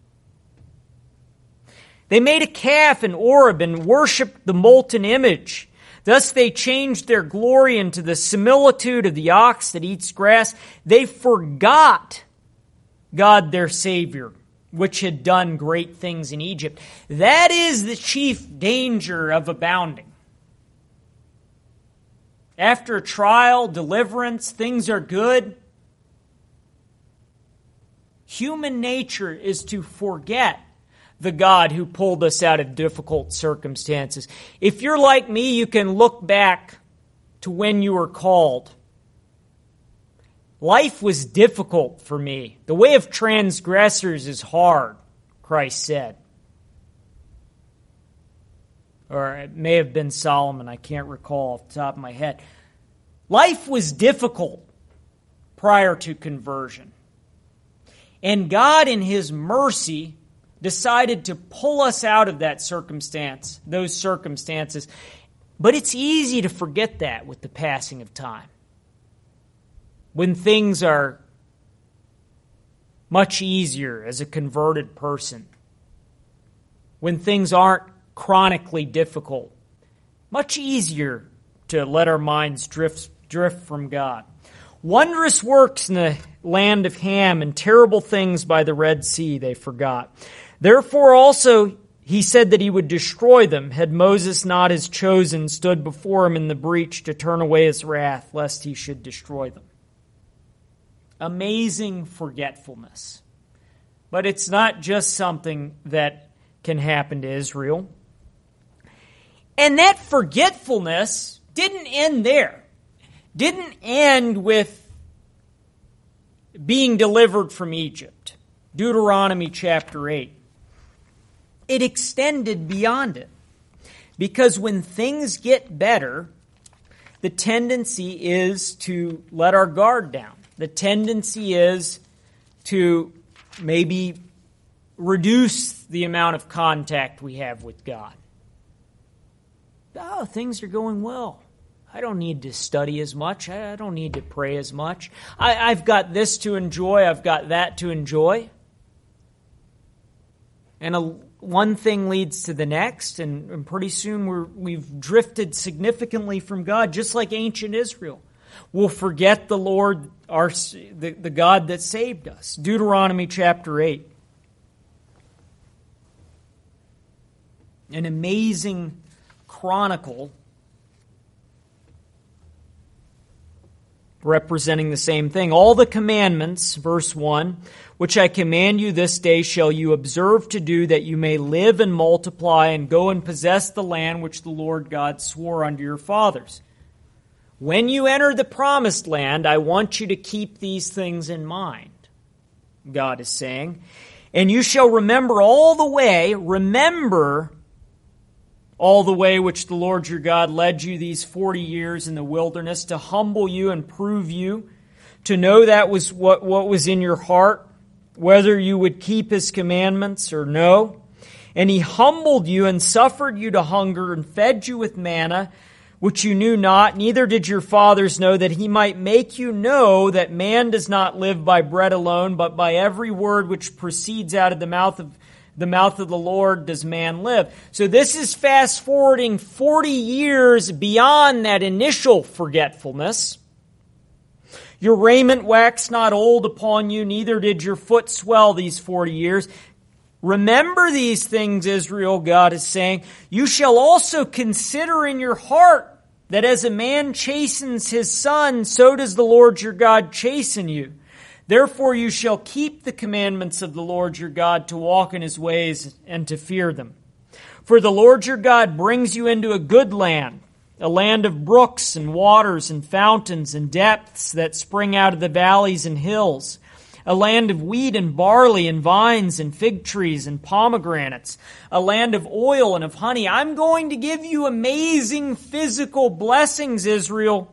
A: They made a calf in Oreb and worshipped the molten image. Thus they changed their glory into the similitude of the ox that eats grass. They forgot God their Savior, which had done great things in Egypt. That is the chief danger of abounding. After a trial, deliverance, things are good. Human nature is to forget the God who pulled us out of difficult circumstances. If you're like me, you can look back to when you were called. Life was difficult for me. The way of transgressors is hard, Christ said. Or it may have been Solomon, I can't recall off the top of my head. Life was difficult prior to conversion. And God, in His mercy, decided to pull us out of that circumstance, those circumstances. But it's easy to forget that with the passing of time. When things are much easier as a converted person. When things aren't chronically difficult. Much easier to let our minds drift, drift from God. Wondrous works in the land of Ham and terrible things by the Red Sea they forgot. Therefore also He said that He would destroy them, had Moses not His chosen stood before Him in the breach to turn away His wrath, lest He should destroy them. Amazing forgetfulness. But it's not just something that can happen to Israel. And that forgetfulness didn't end there. Didn't end with being delivered from Egypt. Deuteronomy chapter eight. It extended beyond it. Because when things get better, the tendency is to let our guard down. The tendency is to maybe reduce the amount of contact we have with God. Oh, things are going well. I don't need to study as much. I don't need to pray as much. I, I've got this to enjoy. I've got that to enjoy. And a, one thing leads to the next, and, and pretty soon we're, we've drifted significantly from God, just like ancient Israel. We'll forget the Lord, our the, the God that saved us. Deuteronomy chapter eight. An amazing chronicle representing the same thing. All the commandments, verse one, which I command you this day shall you observe to do, that you may live and multiply and go and possess the land which the Lord God swore unto your fathers. When you enter the promised land, I want you to keep these things in mind, God is saying. And you shall remember all the way, remember all the way which the Lord your God led you these forty years in the wilderness, to humble you and prove you, to know that was what, what was in your heart, whether you would keep His commandments or no. And He humbled you and suffered you to hunger and fed you with manna, which you knew not, neither did your fathers know, that He might make you know that man does not live by bread alone, but by every word which proceeds out of the mouth of the mouth of the Lord does man live. So this is fast forwarding forty years beyond that initial forgetfulness. Your raiment waxed not old upon you, neither did your foot swell these forty years. Remember these things, Israel, God is saying. You shall also consider in your heart that as a man chastens his son, so does the Lord your God chasten you. Therefore you shall keep the commandments of the Lord your God, to walk in His ways and to fear them. For the Lord your God brings you into a good land, a land of brooks and waters and fountains and depths that spring out of the valleys and hills, a land of wheat and barley and vines and fig trees and pomegranates, a land of oil and of honey. I'm going to give you amazing physical blessings, Israel.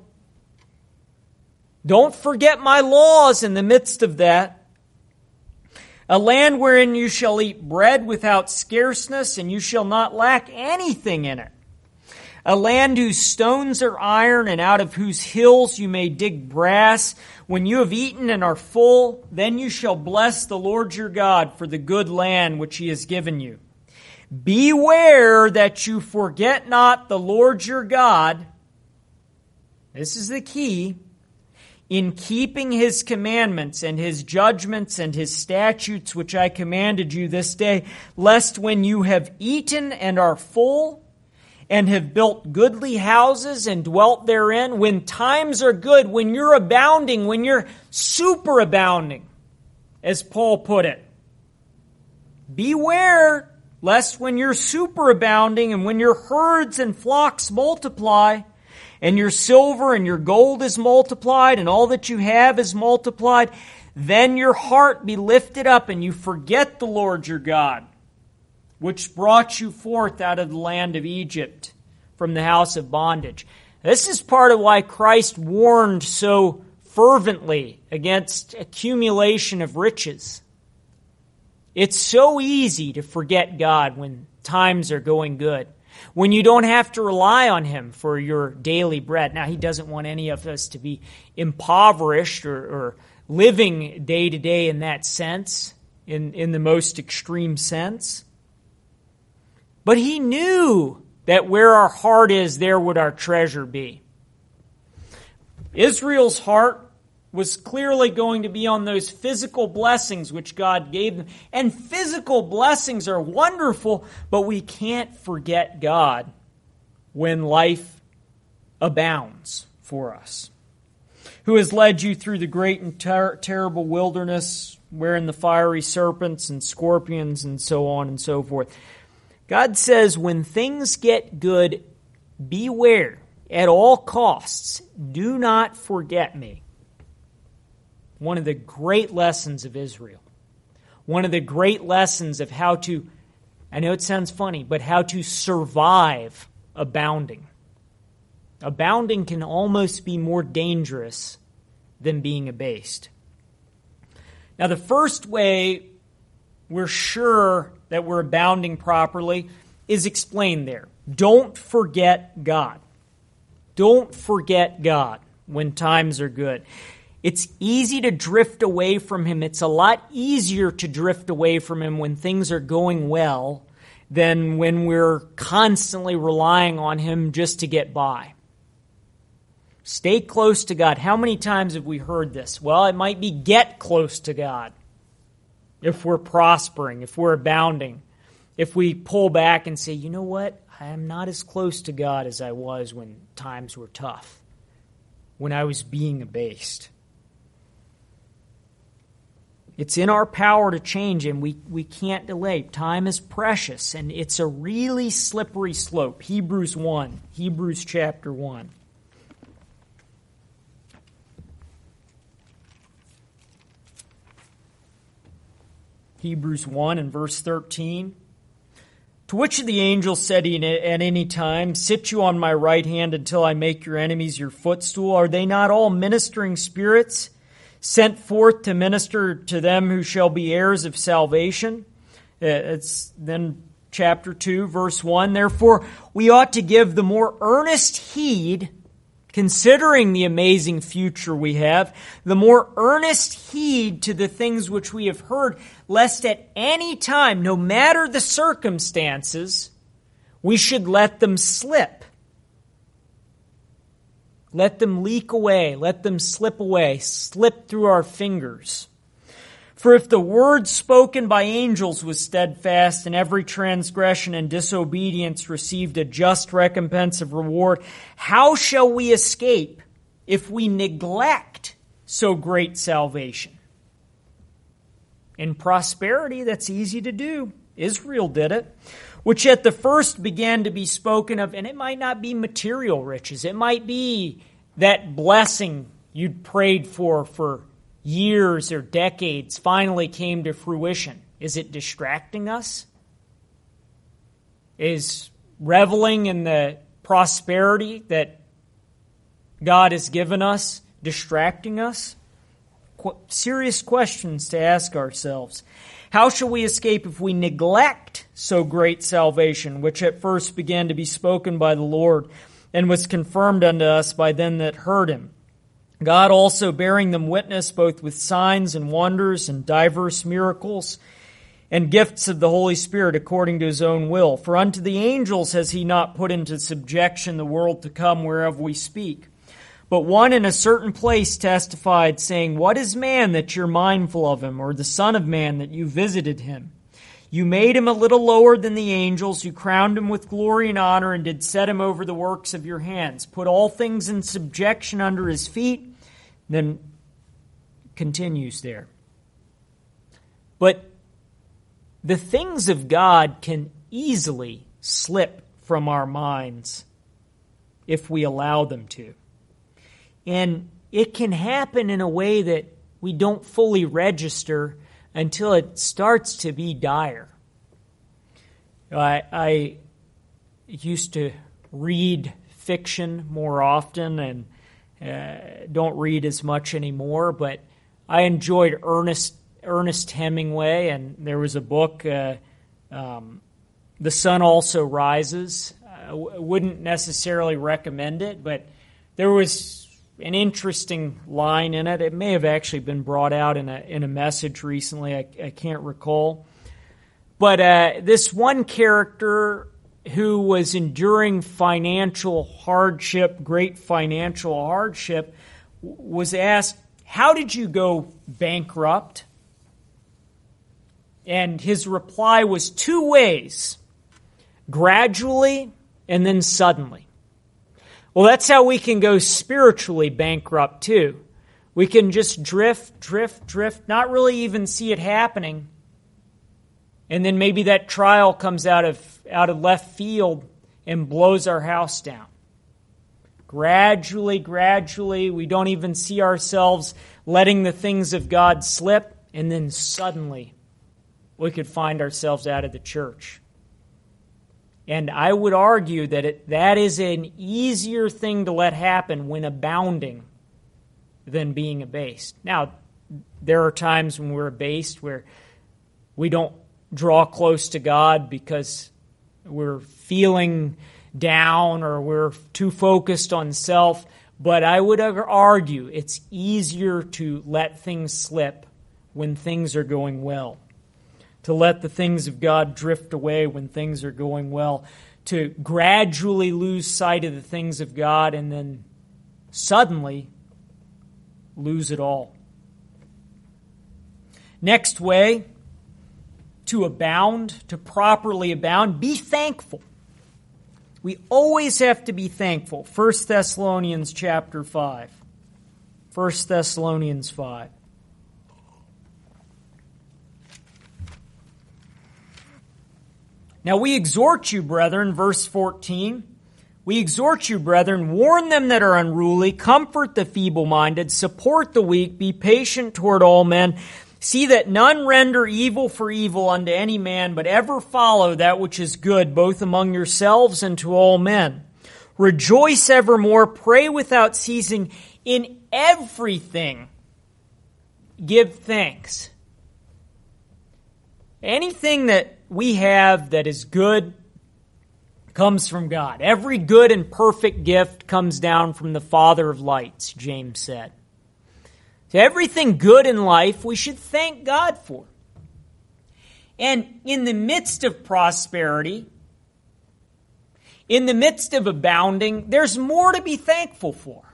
A: Don't forget my laws in the midst of that. A land wherein you shall eat bread without scarceness, and you shall not lack anything in it. A land whose stones are iron, and out of whose hills you may dig brass. When you have eaten and are full, then you shall bless the Lord your God for the good land which he has given you. Beware that you forget not the Lord your God. This is the key. In keeping his commandments and his judgments and his statutes which I commanded you this day, lest when you have eaten and are full, and have built goodly houses and dwelt therein, when times are good, when you're abounding, when you're superabounding, as Paul put it. Beware lest when you're superabounding and when your herds and flocks multiply, and your silver and your gold is multiplied, and all that you have is multiplied, then your heart be lifted up and you forget the Lord your God, which brought you forth out of the land of Egypt from the house of bondage. This is part of why Christ warned so fervently against accumulation of riches. It's so easy to forget God when times are going good, when you don't have to rely on him for your daily bread. Now, he doesn't want any of us to be impoverished or, or living day to day in that sense, in, in the most extreme sense. But he knew that where our heart is, there would our treasure be. Israel's heart was clearly going to be on those physical blessings which God gave them. And physical blessings are wonderful, but we can't forget God when life abounds for us. Who has led you through the great and ter- terrible wilderness, wherein the fiery serpents and scorpions and so on and so forth. God says, when things get good, beware at all costs. Do not forget me. One of the great lessons of Israel. One of the great lessons of how to, I know it sounds funny, but how to survive abounding. Abounding can almost be more dangerous than being abased. Now, the first way we're sure that we're abounding properly is explained there. Don't forget God. Don't forget God when times are good. It's easy to drift away from him. It's a lot easier to drift away from him when things are going well than when we're constantly relying on him just to get by. Stay close to God. How many times have we heard this? Well, it might be get close to God. If we're prospering, if we're abounding, if we pull back and say, you know what? I'm not as close to God as I was when times were tough, when I was being abased. It's in our power to change, and we, we can't delay. Time is precious, and it's a really slippery slope. Hebrews one, Hebrews chapter one. Hebrews one and verse thirteen. To which of the angels said he at any time, sit you on my right hand until I make your enemies your footstool? Are they not all ministering spirits, sent forth to minister to them who shall be heirs of salvation? It's then chapter two, verse one. Therefore, we ought to give the more earnest heed, considering the amazing future we have, the more earnest heed to the things which we have heard, lest at any time, no matter the circumstances, we should let them slip. Let them leak away. Let them slip away, slip through our fingers. For if the word spoken by angels was steadfast, and every transgression and disobedience received a just recompense of reward, how shall we escape if we neglect so great salvation? In prosperity, that's easy to do. Israel did it. Which at the first began to be spoken of, and it might not be material riches. It might be that blessing you'd prayed for for years or decades finally came to fruition. Is it distracting us? Is reveling in the prosperity that God has given us distracting us? Qu- serious questions to ask ourselves. How shall we escape if we neglect so great salvation, which at first began to be spoken by the Lord, and was confirmed unto us by them that heard him? God also bearing them witness both with signs and wonders and diverse miracles and gifts of the Holy Spirit according to his own will. For unto the angels has he not put into subjection the world to come whereof we speak. But one in a certain place testified, saying, What is man that you're mindful of him, or the son of man that you visited him? You made him a little lower than the angels. You crowned him with glory and honor, and did set him over the works of your hands. Put all things in subjection under his feet. Then continues there. But the things of God can easily slip from our minds if we allow them to. And it can happen in a way that we don't fully register until it starts to be dire. I, I used to read fiction more often and uh, don't read as much anymore, but I enjoyed Ernest Ernest Hemingway, and there was a book, uh, um, The Sun Also Rises. I w- wouldn't necessarily recommend it, but there was an interesting line in it. It may have actually been brought out in a in a message recently. I, I can't recall. But uh, this one character who was enduring financial hardship, great financial hardship, was asked, how did you go bankrupt? And his reply was two ways, gradually and then suddenly. Well, that's how we can go spiritually bankrupt too. We can just drift, drift, drift, not really even see it happening. And then maybe that trial comes out of out of left field and blows our house down. Gradually, gradually, we don't even see ourselves letting the things of God slip, and then suddenly we could find ourselves out of the church. And I would argue that it, that is an easier thing to let happen when abounding than being abased. Now, there are times when we're abased where we don't draw close to God because we're feeling down or we're too focused on self. But I would argue it's easier to let things slip when things are going well. To let the things of God drift away when things are going well, to gradually lose sight of the things of God and then suddenly lose it all. Next way, to abound, to properly abound, be thankful. We always have to be thankful. First Thessalonians chapter five. First Thessalonians five. Now we exhort you, brethren, verse fourteen, we exhort you, brethren, warn them that are unruly, comfort the feeble-minded, support the weak, be patient toward all men. See that none render evil for evil unto any man, but ever follow that which is good, both among yourselves and to all men. Rejoice evermore, pray without ceasing, in everything give thanks. Anything that we have that is good comes from God. Every good and perfect gift comes down from the Father of lights, James said. So everything good in life we should thank God for. And in the midst of prosperity, in the midst of abounding, there's more to be thankful for.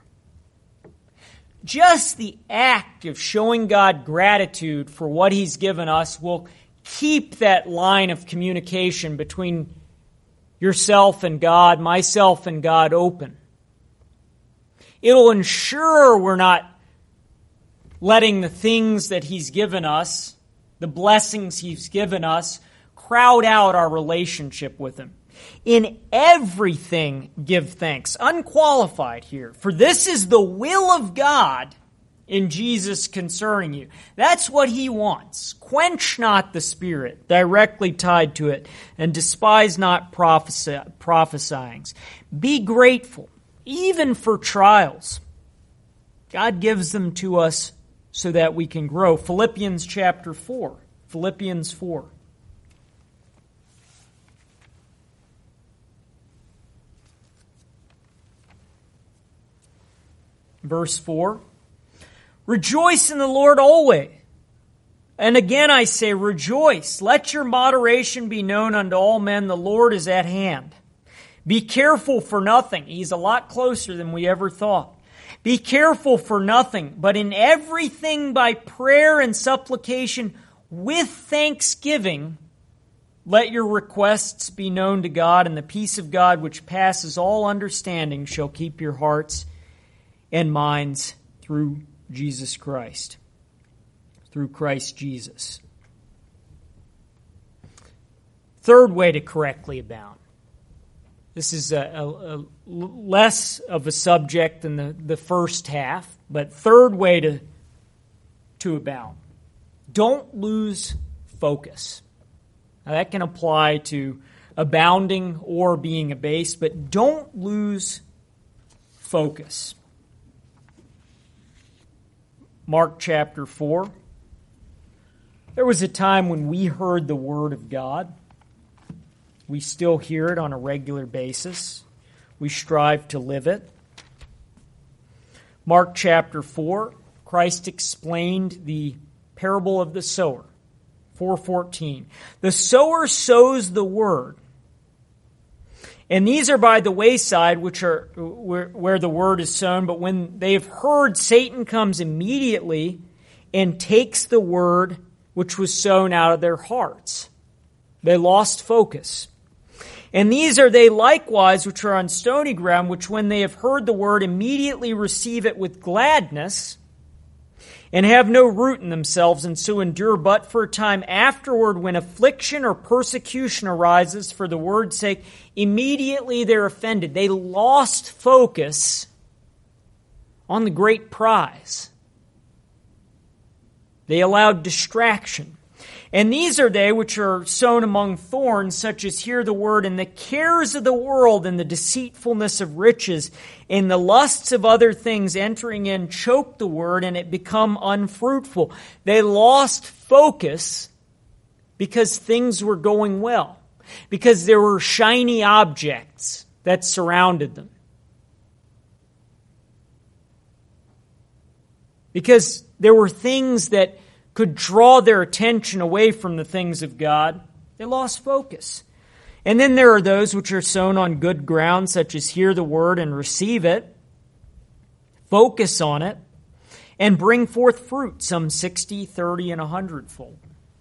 A: Just the act of showing God gratitude for what He's given us will keep that line of communication between yourself and God, myself and God open. It'll ensure we're not letting the things that He's given us the blessings He's given us, crowd out our relationship with Him. In everything give thanks. Unqualified here. For this is the will of God in Jesus concerning you. That's what He wants. Quench not the Spirit, directly tied to it, and despise not prophecy, prophesyings. Be grateful, even for trials. God gives them to us so that we can grow. Philippians chapter four. Philippians four. Verse four. Rejoice in the Lord always. And again I say, rejoice. Let your moderation be known unto all men. The Lord is at hand. Be careful for nothing. He's a lot closer than we ever thought. Be careful for nothing, but in everything by prayer and supplication with thanksgiving, let your requests be known to God, and the peace of God which passes all understanding shall keep your hearts and minds through Jesus Christ, through Christ Jesus. Third way to correctly abound. This is a, a, a less of a subject than the, the first half, but third way to, to abound. Don't lose focus. Now that can apply to abounding or being abased, but don't lose focus. Mark chapter four. There was a time when we heard the Word of God. We still hear it on a regular basis. We strive to live it. Mark chapter four, Christ explained the parable of the sower. four fourteen. The sower sows the word. And these are by the wayside, which are where, where the word is sown. But when they have heard, Satan comes immediately and takes the word which was sown out of their hearts. They lost focus. And these are they likewise which are on stony ground, which when they have heard the word immediately receive it with gladness, and have no root in themselves, and so endure but for a time. Afterward, when affliction or persecution arises for the word's sake, immediately they're offended. They lost focus on the great prize. They allowed distraction. And these are they which are sown among thorns, such as hear the word, and the cares of the world, and the deceitfulness of riches, and the lusts of other things entering in choke the word, and it become unfruitful. They lost focus because things were going well, because there were shiny objects that surrounded them. Because there were things that could draw their attention away from the things of God. They lost focus. And then there are those which are sown on good ground, such as hear the word and receive it, focus on it, and bring forth fruit, some sixty, thirty, and a hundredfold.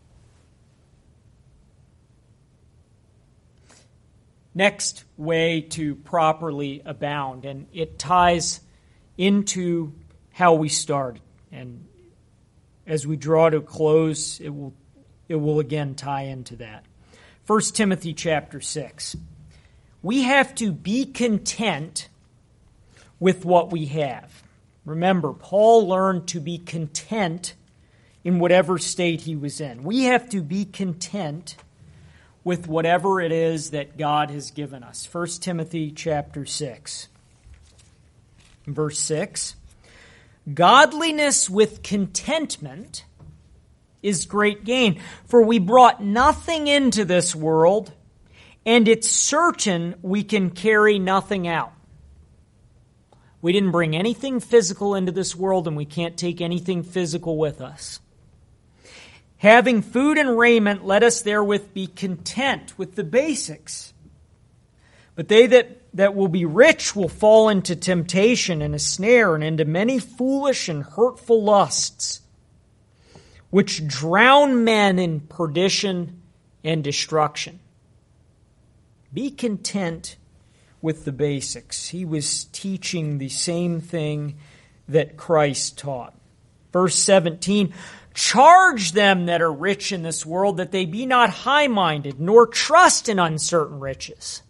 A: Next way to properly abound, and it ties into how we started. And as we draw to a close, it will it will again tie into that. First Timothy chapter six. We have to be content with what we have. Remember, Paul learned to be content in whatever state he was in. We have to be content with whatever it is that God has given us. First Timothy chapter six. Verse six. Godliness with contentment is great gain, for we brought nothing into this world, and it's certain we can carry nothing out. We didn't bring anything physical into this world, and we can't take anything physical with us. Having food and raiment, let us therewith be content with the basics. But they that that will be rich will fall into temptation and a snare and into many foolish and hurtful lusts, which drown men in perdition and destruction. Be content with the basics. He was teaching the same thing that Christ taught. Verse seventeen, Charge them that are rich in this world that they be not high-minded, nor trust in uncertain riches.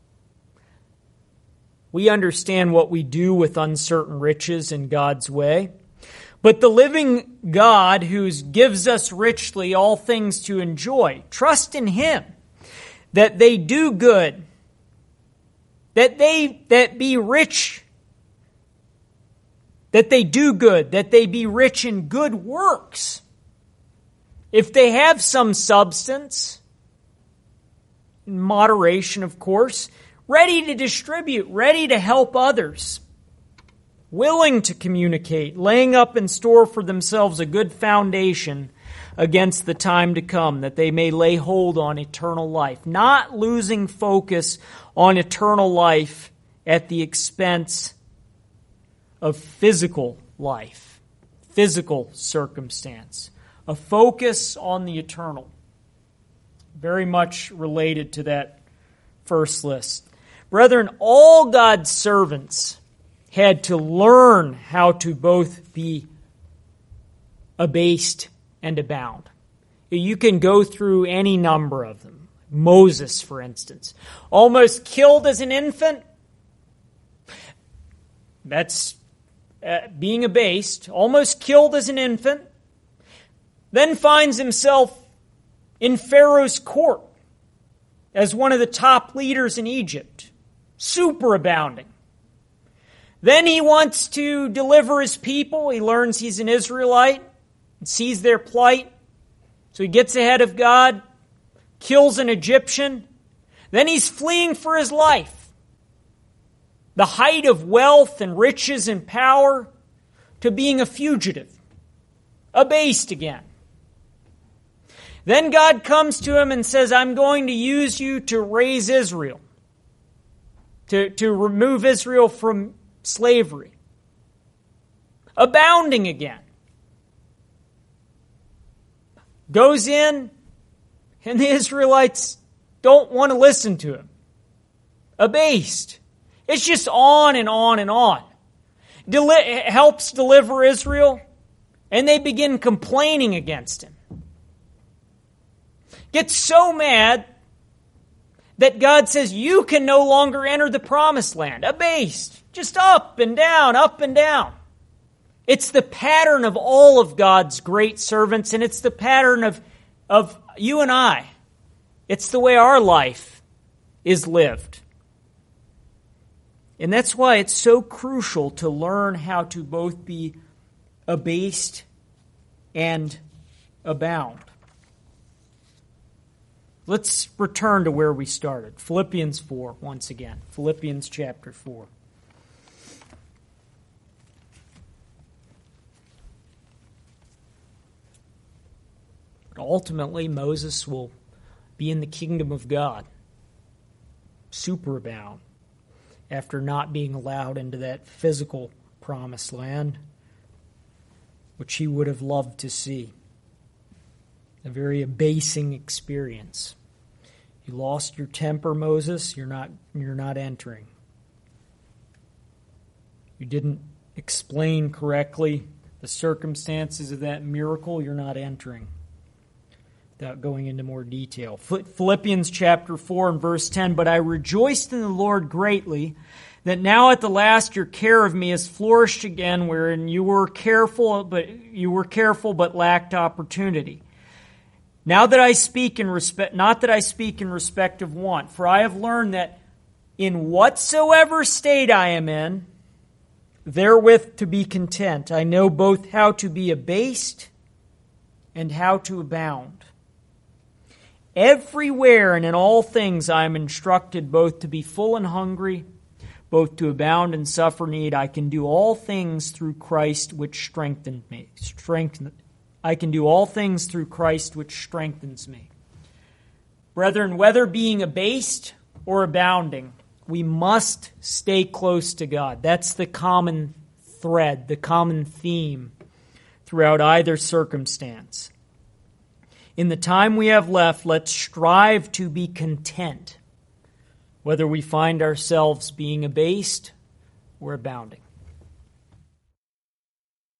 A: We understand what we do with uncertain riches in God's way. But the living God who gives us richly all things to enjoy, trust in Him, that they do good, that they that be rich, that they do good, that they be rich in good works. If they have some substance, in moderation, of course, ready to distribute, ready to help others, willing to communicate, laying up in store for themselves a good foundation against the time to come, that they may lay hold on eternal life, not losing focus on eternal life at the expense of physical life, physical circumstance. A focus on the eternal. Very much related to that first list. Brethren, all God's servants had to learn how to both be abased and abound. You can go through any number of them. Moses, for instance, almost killed as an infant. That's uh, being abased. Almost killed as an infant. Then finds himself in Pharaoh's court as one of the top leaders in Egypt, superabounding. Then he wants to deliver his people. He learns he's an Israelite and sees their plight. So he gets ahead of God, kills an Egyptian. Then he's fleeing for his life. The height of wealth and riches and power to being a fugitive, abased again. Then God comes to him and says, I'm going to use you to raise Israel, to, to remove Israel from slavery. Abounding again. Goes in, and the Israelites don't want to listen to him. Abased. It's just on and on and on. Deli- helps deliver Israel, and they begin complaining against him. Gets so mad that God says, you can no longer enter the promised land. Abased. Just up and down, up and down. It's the pattern of all of God's great servants, and it's the pattern of, of you and I. It's the way our life is lived. And that's why it's so crucial to learn how to both be abased and abound. Let's return to where we started. Philippians four, once again. Philippians chapter four. But ultimately, Moses will be in the kingdom of God, superabound, after not being allowed into that physical promised land, which he would have loved to see. A very abasing experience. You lost your temper, Moses. You're not, you're not entering. You didn't explain correctly the circumstances of that miracle. You're not entering. Without going into more detail. Philippians chapter four and verse ten, but I rejoiced in the Lord greatly that now at the last your care of me has flourished again, wherein you were careful, but you were careful but lacked opportunity. Now that I speak in respect, not that I speak in respect of want, for I have learned that in whatsoever state I am in, therewith to be content. I know both how to be abased and how to abound. Everywhere and in all things I am instructed both to be full and hungry, both to abound and suffer need. I can do all things through Christ which strengthens me. Strengthen. I can do all things through Christ which strengthens me. Brethren, whether being abased or abounding, we must stay close to God. That's the common thread, the common theme throughout either circumstance. In the time we have left, let's strive to be content, whether we find ourselves being abased or abounding.